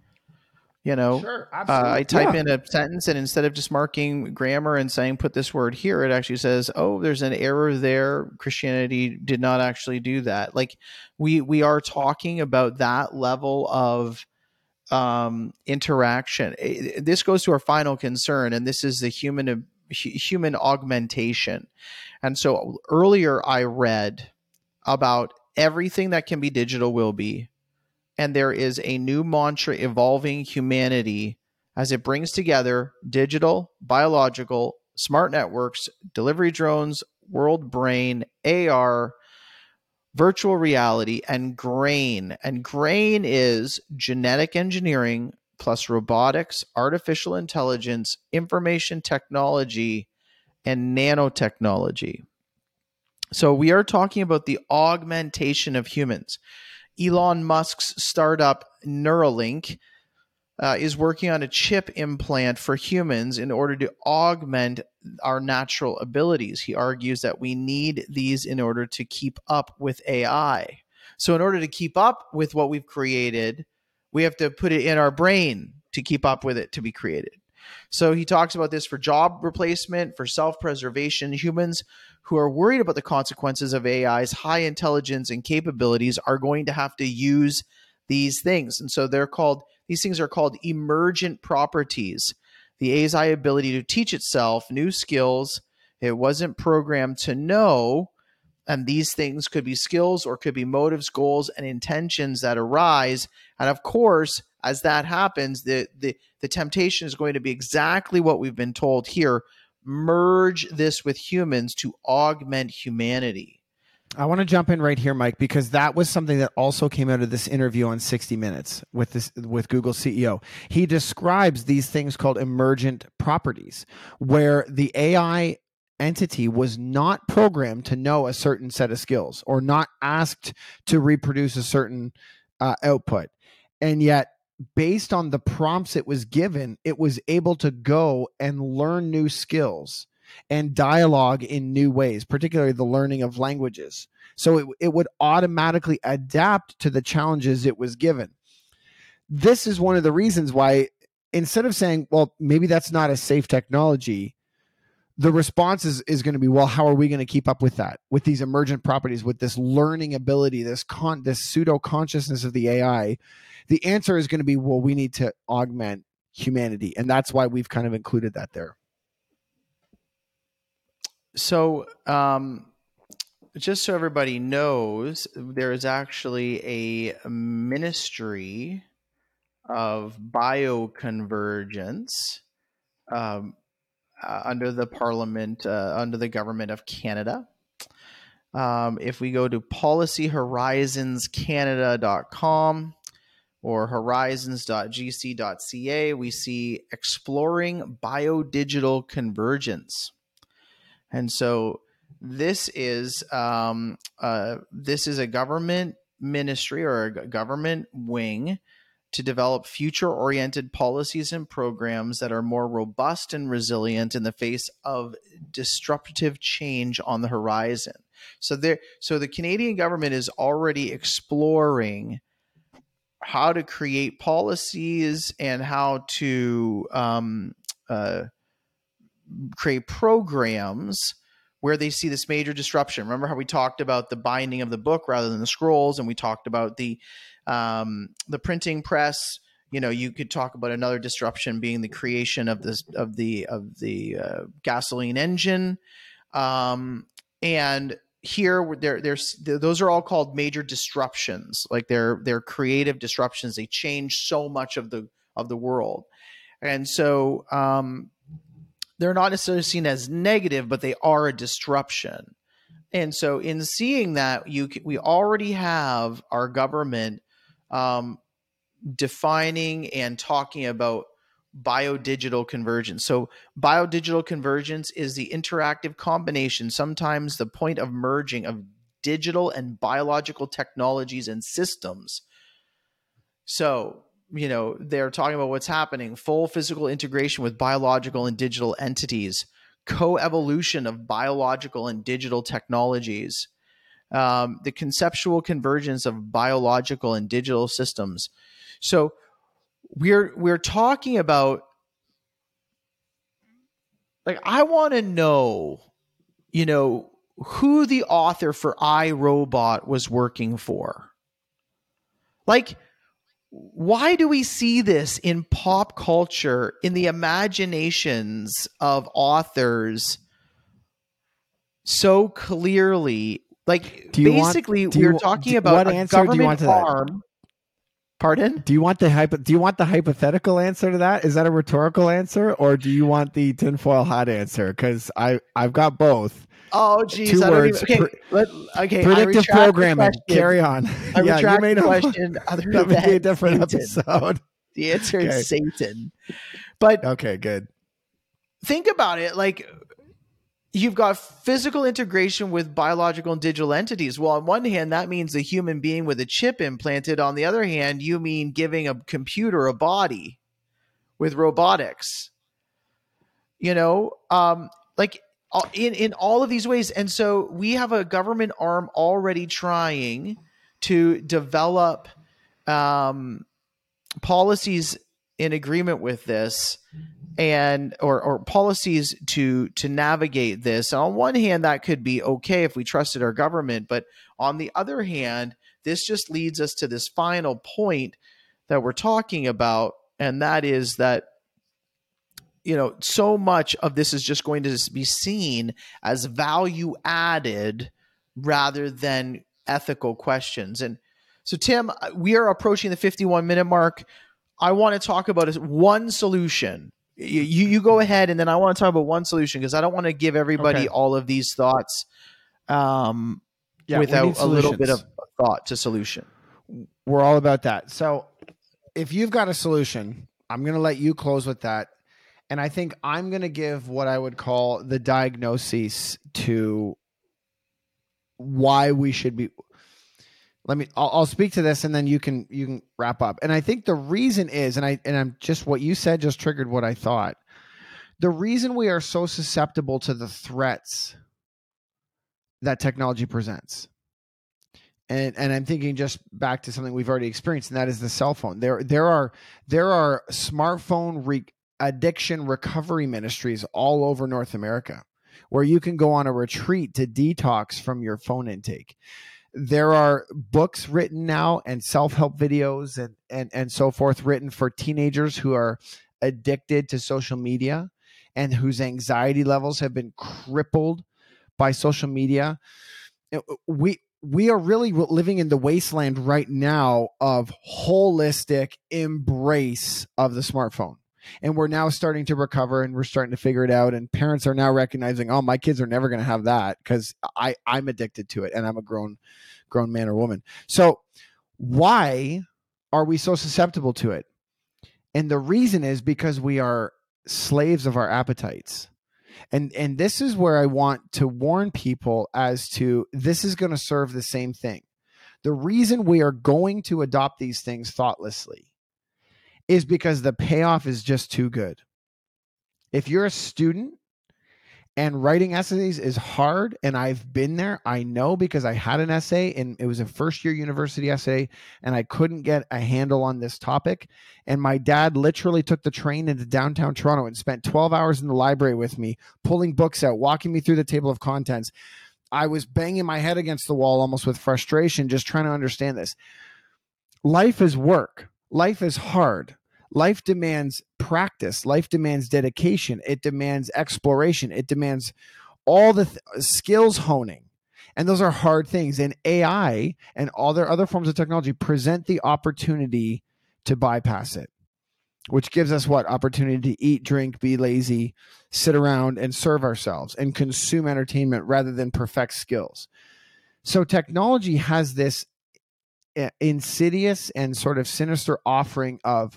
You know, sure, uh, I type yeah. in a sentence and instead of just marking grammar and saying, put this word here, it actually says, oh, there's an error there. Christianity did not actually do that. Like we, we are talking about that level of um, interaction. This goes to our final concern, and this is the human, human augmentation. And so earlier I read about everything that can be digital will be. And there is a new mantra evolving humanity as it brings together digital, biological, smart networks, delivery drones, world brain, A R, virtual reality, and grain. And grain is genetic engineering plus robotics, artificial intelligence, information technology, and nanotechnology. So we are talking about the augmentation of humans. Elon Musk's startup Neuralink uh, is working on a chip implant for humans in order to augment our natural abilities. He argues that we need these in order to keep up with A I. So in order to keep up with what we've created, we have to put it in our brain to keep up with it to be created. So he talks about this for job replacement, for self-preservation. Humans who are worried about the consequences of A I's high intelligence and capabilities are going to have to use these things. And so they're called, these things are called emergent properties. The A I ability to teach itself new skills it wasn't programmed to know. And these things could be skills or could be motives, goals, and intentions that arise. And of course, as that happens, the, the, the temptation is going to be exactly what we've been told here. Merge this with humans to augment humanity. I want to jump in right here, Mike, because that was something that also came out of this interview on sixty minutes with this with Google C E O. He describes these things called emergent properties, where the A I entity was not programmed to know a certain set of skills or not asked to reproduce a certain uh, output. And yet, based on the prompts it was given, it was able to go and learn new skills and dialogue in new ways, particularly the learning of languages. So it, it would automatically adapt to the challenges it was given. This is one of the reasons why, instead of saying, well, maybe that's not a safe technology, the response is, is going to be, well, how are we going to keep up with that, with these emergent properties, with this learning ability, this con- this pseudo consciousness of the A I? The answer is going to be, well, we need to augment humanity. And that's why we've kind of included that there. So um, just so everybody knows, there is actually a ministry of bioconvergence um, uh, under the Parliament, uh, under the government of Canada. Um, if we go to policy horizons canada dot com or horizons dot g c dot c a, we see exploring biodigital convergence. And so this is um, uh, this is a government ministry or a government wing to develop future-oriented policies and programs that are more robust and resilient in the face of disruptive change on the horizon. So there, so the Canadian government is already exploring how to create policies and how to um, uh, create programs where they see this major disruption. Remember how we talked about the binding of the book rather than the scrolls, and we talked about the um, the printing press. You know, you could talk about another disruption being the creation of this of the of the uh, gasoline engine, um, and here there there's those are all called major disruptions. Like they're they're creative disruptions. They change so much of the of the world, and so um, they're not necessarily seen as negative, but they are a disruption. And so in seeing that, you we already have our government um, defining and talking about biodigital convergence. So biodigital convergence is the interactive combination, sometimes the point of merging of digital and biological technologies and systems. So, you know, they're talking about what's happening: full physical integration with biological and digital entities, co-evolution of biological and digital technologies, um, the conceptual convergence of biological and digital systems. So we're we're talking about, like, I want to know, you know, who the author for iRobot was working for. Like, why do we see this in pop culture, in the imaginations of authors so clearly? Like, basically, want, we're you, talking do, about a government arm. Pardon? Do you want the hypo, Do you want the hypothetical answer to that? Is that a rhetorical answer, or do you want the tinfoil hat answer? Because I I've got both. Oh, geez. Two I words. Don't even, okay. Let, okay. Predictive programming. Carry on. I yeah, retract you may the know, question. Other that than would be a different Satan. episode. The answer okay. is Satan. But okay, good. Think about it. Like, you've got physical integration with biological and digital entities. Well, on one hand, that means a human being with a chip implanted. On the other hand, you mean giving a computer a body with robotics. You know, um, like in, in all of these ways. And so we have a government arm already trying to develop um, policies in agreement with this, and or or policies to to navigate this. And on one hand, that could be okay if we trusted our government, but on the other hand, this just leads us to this final point that we're talking about, and that is that, you know, so much of this is just going to be seen as value added rather than ethical questions. And so, Tim, we are approaching the fifty-one minute mark. I want to talk about one solution. You, you go ahead, and then I want to talk about one solution, because I don't want to give everybody okay. all of these thoughts um, yeah, without a little bit of thought to solution. We're all about that. So if you've got a solution, I'm going to let you close with that. And I think I'm going to give what I would call the diagnosis to why we should be. Let me, I'll, I'll speak to this, and then you can, you can wrap up. And I think the reason is, and I, and I'm just, what you said just triggered what I thought. The reason we are so susceptible to the threats that technology presents. And, and I'm thinking just back to something we've already experienced, and that is the cell phone. There, there are, there are smartphone re- addiction recovery ministries all over North America, where you can go on a retreat to detox from your phone intake. There are books written now and self-help videos and, and, and so forth written for teenagers who are addicted to social media and whose anxiety levels have been crippled by social media. We, we are really living in the wasteland right now of holistic embrace of the smartphone. And we're now starting to recover, and we're starting to figure it out. And parents are now recognizing, oh, my kids are never going to have that because I I'm addicted to it, and I'm a grown, grown man or woman. So why are we so susceptible to it? And the reason is because we are slaves of our appetites. And, and this is where I want to warn people as to, this is going to serve the same thing. The reason we are going to adopt these things thoughtlessly is because the payoff is just too good. If you're a student and writing essays is hard, and I've been there, I know, because I had an essay and it was a first year university essay and I couldn't get a handle on this topic. And my dad literally took the train into downtown Toronto and spent twelve hours in the library with me, pulling books out, walking me through the table of contents. I was banging my head against the wall almost with frustration, just trying to understand this. Life is work. Life is hard. Life demands practice. Life demands dedication. It demands exploration. It demands all the th- skills honing. And those are hard things. And A I and all their other forms of technology present the opportunity to bypass it, which gives us what? Opportunity to eat, drink, be lazy, sit around and serve ourselves and consume entertainment rather than perfect skills. So technology has this insidious and sort of sinister offering of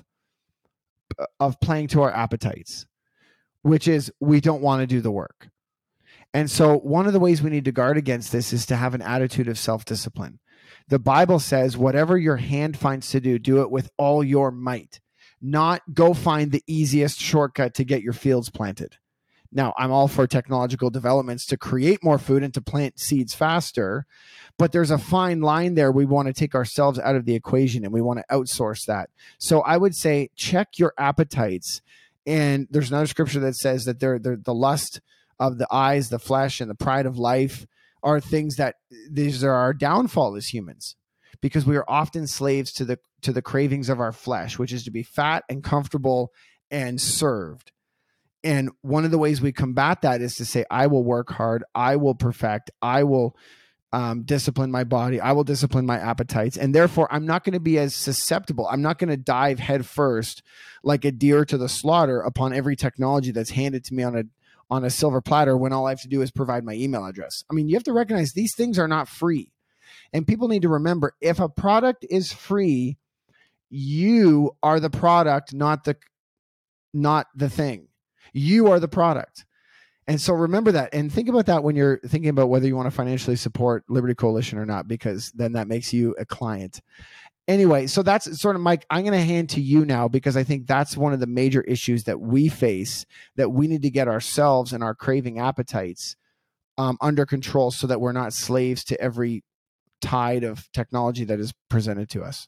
of playing to our appetites, which is we don't want to do the work. And so one of the ways we need to guard against this is to have an attitude of self-discipline. The Bible says, whatever your hand finds to do, do it with all your might, not go find the easiest shortcut to get your fields planted. Now, I'm all for technological developments to create more food and to plant seeds faster, but there's a fine line there. We want to take ourselves out of the equation and we want to outsource that. So I would say check your appetites. And there's another scripture that says that they're, they're, the lust of the eyes, the flesh, and the pride of life are things that these are our downfall as humans, because we are often slaves to the to the cravings of our flesh, which is to be fat and comfortable and served. And one of the ways we combat that is to say, I will work hard, I will perfect, I will um, discipline my body, I will discipline my appetites. And therefore, I'm not going to be as susceptible. I'm not going to dive headfirst like a deer to the slaughter upon every technology that's handed to me on a on a silver platter when all I have to do is provide my email address. I mean, you have to recognize these things are not free. And people need to remember, if a product is free, you are the product, not the not the thing. You are the product. And so remember that, and think about that when you're thinking about whether you want to financially support Liberty Coalition or not, because then that makes you a client. Anyway, so that's sort of, Mike, I'm going to hand to you now, because I think that's one of the major issues that we face, that we need to get ourselves and our craving appetites um, under control so that we're not slaves to every tide of technology that is presented to us.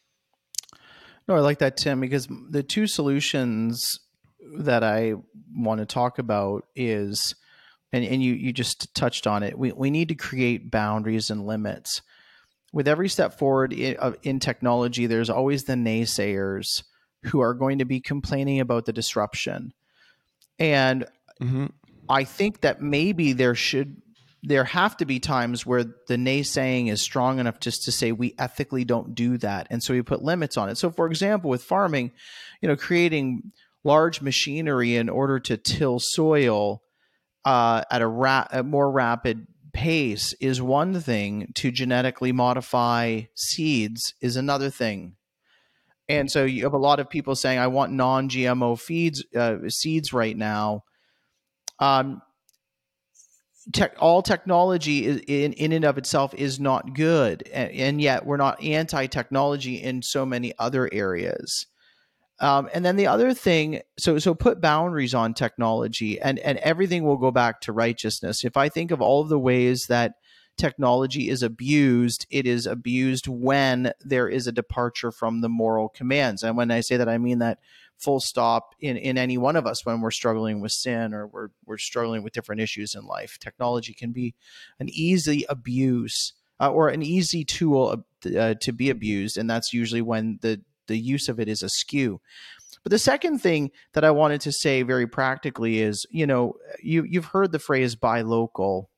No, I like that, Tim, because the two solutions that I want to talk about is, and, and you, you just touched on it, we, we need to create boundaries and limits. With every step forward in, uh, in technology, there's always the naysayers who are going to be complaining about the disruption. And mm-hmm. I think that maybe there should, there have to be times where the naysaying is strong enough just to say we ethically don't do that. And so we put limits on it. So for example, with farming, you know, creating large machinery in order to till soil uh, at a, ra- a more rapid pace is one thing. To genetically modify seeds is another thing. And so you have a lot of people saying, I want non-G M O feeds, uh, seeds right now. Um, tech, all technology is, in, in and of itself is not good. And, and yet we're not anti-technology in so many other areas. Um, and then the other thing, so so put boundaries on technology, and, and everything will go back to righteousness. If I think of all of the ways that technology is abused, it is abused when there is a departure from the moral commands. And when I say that, I mean that full stop in, in any one of us when we're struggling with sin or we're, we're struggling with different issues in life. Technology can be an easy abuse uh, or an easy tool uh, to be abused. And that's usually when the the use of it is askew. But the second thing that I wanted to say very practically is, you know, you, you've heard the phrase buy local.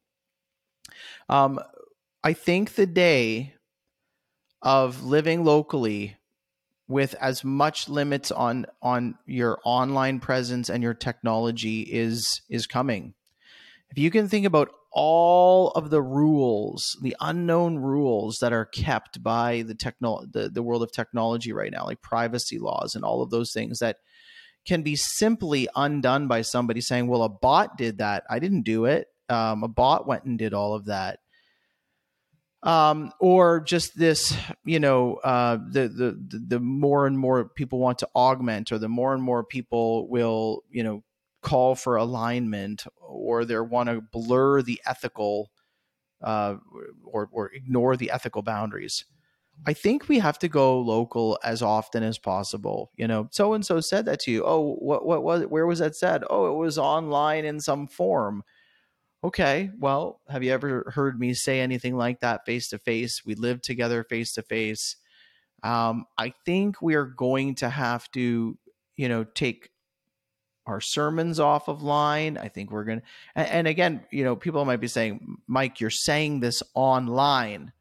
Um, I think the day of living locally with as much limits on, on your online presence and your technology is, is coming. If you can think about all of the rules, the unknown rules that are kept by the techno- the, the world of technology right now, like privacy laws and all of those things that can be simply undone by somebody saying, well, a bot did that. I didn't do it. Um, a bot went and did all of that. Um, or just this, you know, uh, the, the, the more and more people want to augment, or the more and more people will, you know, call for alignment, or they want to blur the ethical, uh, or, or ignore the ethical boundaries. I think we have to go local as often as possible. You know, so-and-so said that to you. Oh, what, what was, where was that said? Oh, it was online in some form. Okay, well, have you ever heard me say anything like that face to face? We live together face to face. Um, I think we are going to have to, you know, take our sermons off of line. I think we're going to, and, and again, you know, people might be saying, Mike, you're saying this online.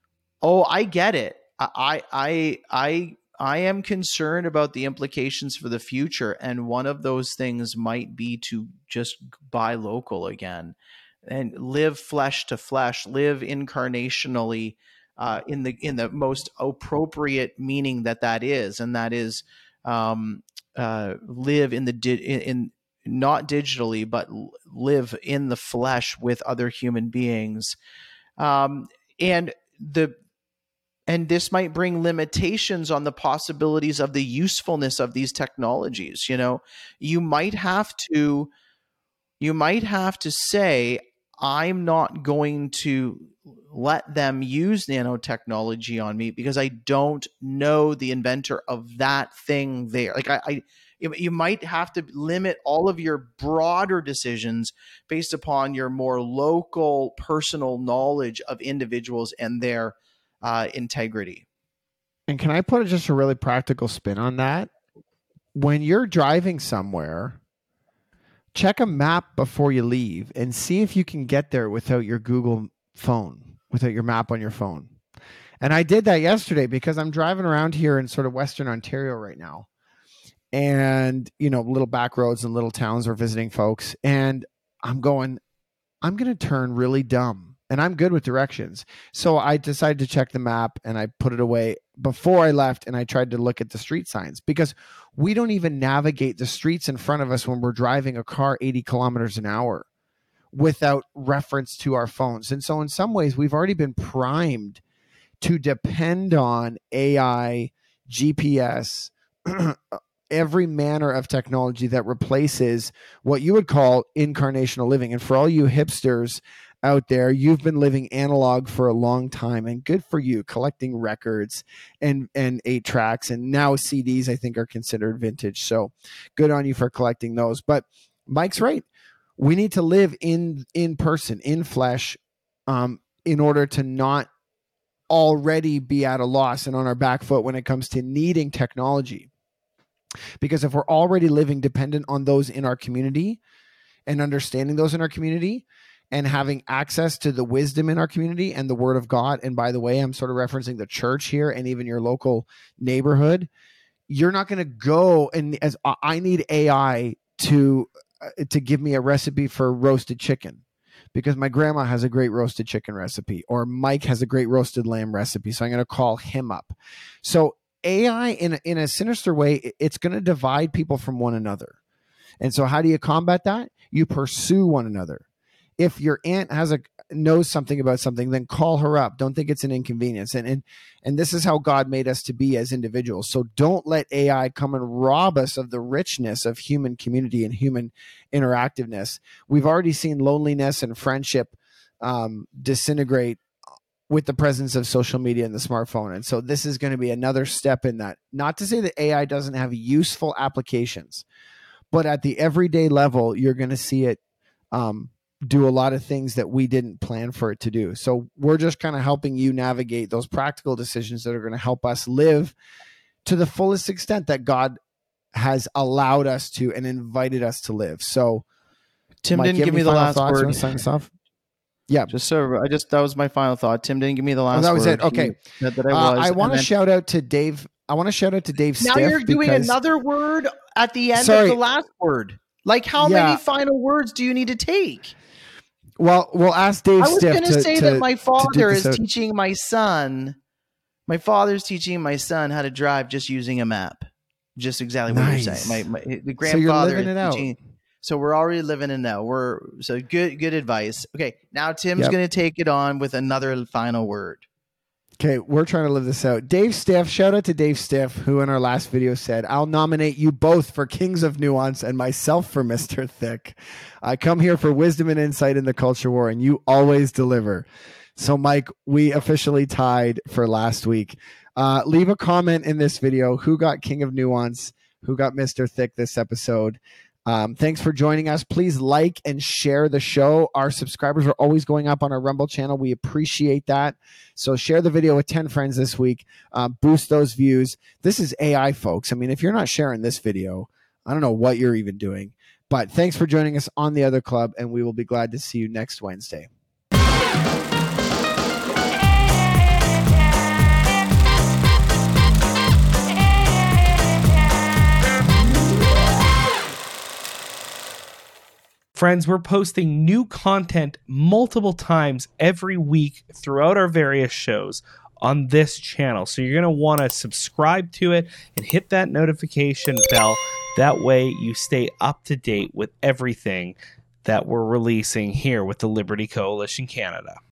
Oh, I get it. I, I, I, I am concerned about the implications for the future. And one of those things might be to just buy local again and live flesh to flesh, live incarnationally, uh, in the, in the most appropriate meaning that that is. And that is, um, uh, live in the, di- in, in not digitally, but live in the flesh with other human beings. Um, and the, And this might bring limitations on the possibilities of the usefulness of these technologies. You know, you might have to, you might have to say, I'm not going to let them use nanotechnology on me because I don't know the inventor of that thing there. Like I, I you might have to limit all of your broader decisions based upon your more local, personal knowledge of individuals and their Uh, integrity. And can I put just a really practical spin on that? When you're driving somewhere, check a map before you leave and see if you can get there without your Google phone, without your map on your phone. And I did that yesterday because I'm driving around here in sort of Western Ontario right now. And, you know, little back roads and little towns are visiting folks. And I'm going, I'm going to turn really dumb. And I'm good with directions. So I decided to check the map and I put it away before I left. And I tried to look at the street signs because we don't even navigate the streets in front of us when we're driving a car eighty kilometers an hour without reference to our phones. And so in some ways, we've already been primed to depend on A I, G P S, every manner of technology that replaces what you would call incarnational living. And for all you hipsters out there, you've been living analog for a long time, and good for you, collecting records and and eight tracks, and now C Ds I think are considered vintage, so good on you for collecting those. But Mike's right, we need to live in in person, in flesh, um, in order to not already be at a loss and on our back foot when it comes to needing technology. Because if we're already living dependent on those in our community and understanding those in our community, and having access to the wisdom in our community and the word of God. And by the way, I'm sort of referencing the church here and even your local neighborhood. You're not going to go and as I need A I to, uh, to give me a recipe for roasted chicken because my grandma has a great roasted chicken recipe, or Mike has a great roasted lamb recipe. So I'm going to call him up. So A I in a, in a sinister way, it's going to divide people from one another. And so how do you combat that? You pursue one another. If your aunt has a knows something about something, then call her up. Don't think it's an inconvenience. And and and this is how God made us to be as individuals. So don't let A I come and rob us of the richness of human community and human interactiveness. We've already seen loneliness and friendship um, disintegrate with the presence of social media and the smartphone. And so this is going to be another step in that. Not to say that A I doesn't have useful applications, but at the everyday level, you're going to see it um, do a lot of things that we didn't plan for it to do. So we're just kind of helping you navigate those practical decisions that are going to help us live to the fullest extent that God has allowed us to and invited us to live. So Tim Mike, didn't give me the last word. You want to sign us off? Yeah, just so I just that was my final thought. Tim didn't give me the last. Oh, that was word. it. Okay, that, that I was. Uh, I want to then... shout out to Dave. I want to shout out to Dave. Now Stiff you're doing because... another word at the end Sorry. of the last word. Like how yeah. many final words do you need to take? Well, we'll ask Dave. I was going to say that my father is out. teaching my son. My father's teaching my son how to drive just using a map. Just exactly what nice. you're saying. My, my the grandfather so you're living is it teaching. Out. So we're already living in now. We're so good. Good advice. Okay, now Tim's Yep. going to take it on with another final word. Okay, we're trying to live this out. Dave Stiff, shout out to Dave Stiff, who in our last video said, I'll nominate you both for Kings of Nuance and myself for Mister Thick. I come here for wisdom and insight in the culture war, and you always deliver. So, Mike, we officially tied for last week. Uh, leave a comment in this video. Who got King of Nuance? Who got Mister Thick this episode? Um, thanks for joining us. Please like and share the show. Our subscribers are always going up on our Rumble channel. We appreciate that. So share the video with ten friends this week. Uh, boost those views. This is A I, folks. I mean, if you're not sharing this video, I don't know what you're even doing. But thanks for joining us on The Other Club, and we will be glad to see you next Wednesday. Friends, we're posting new content multiple times every week throughout our various shows on this channel. So you're going to want to subscribe to it and hit that notification bell. That way you stay up to date with everything that we're releasing here with the Liberty Coalition Canada.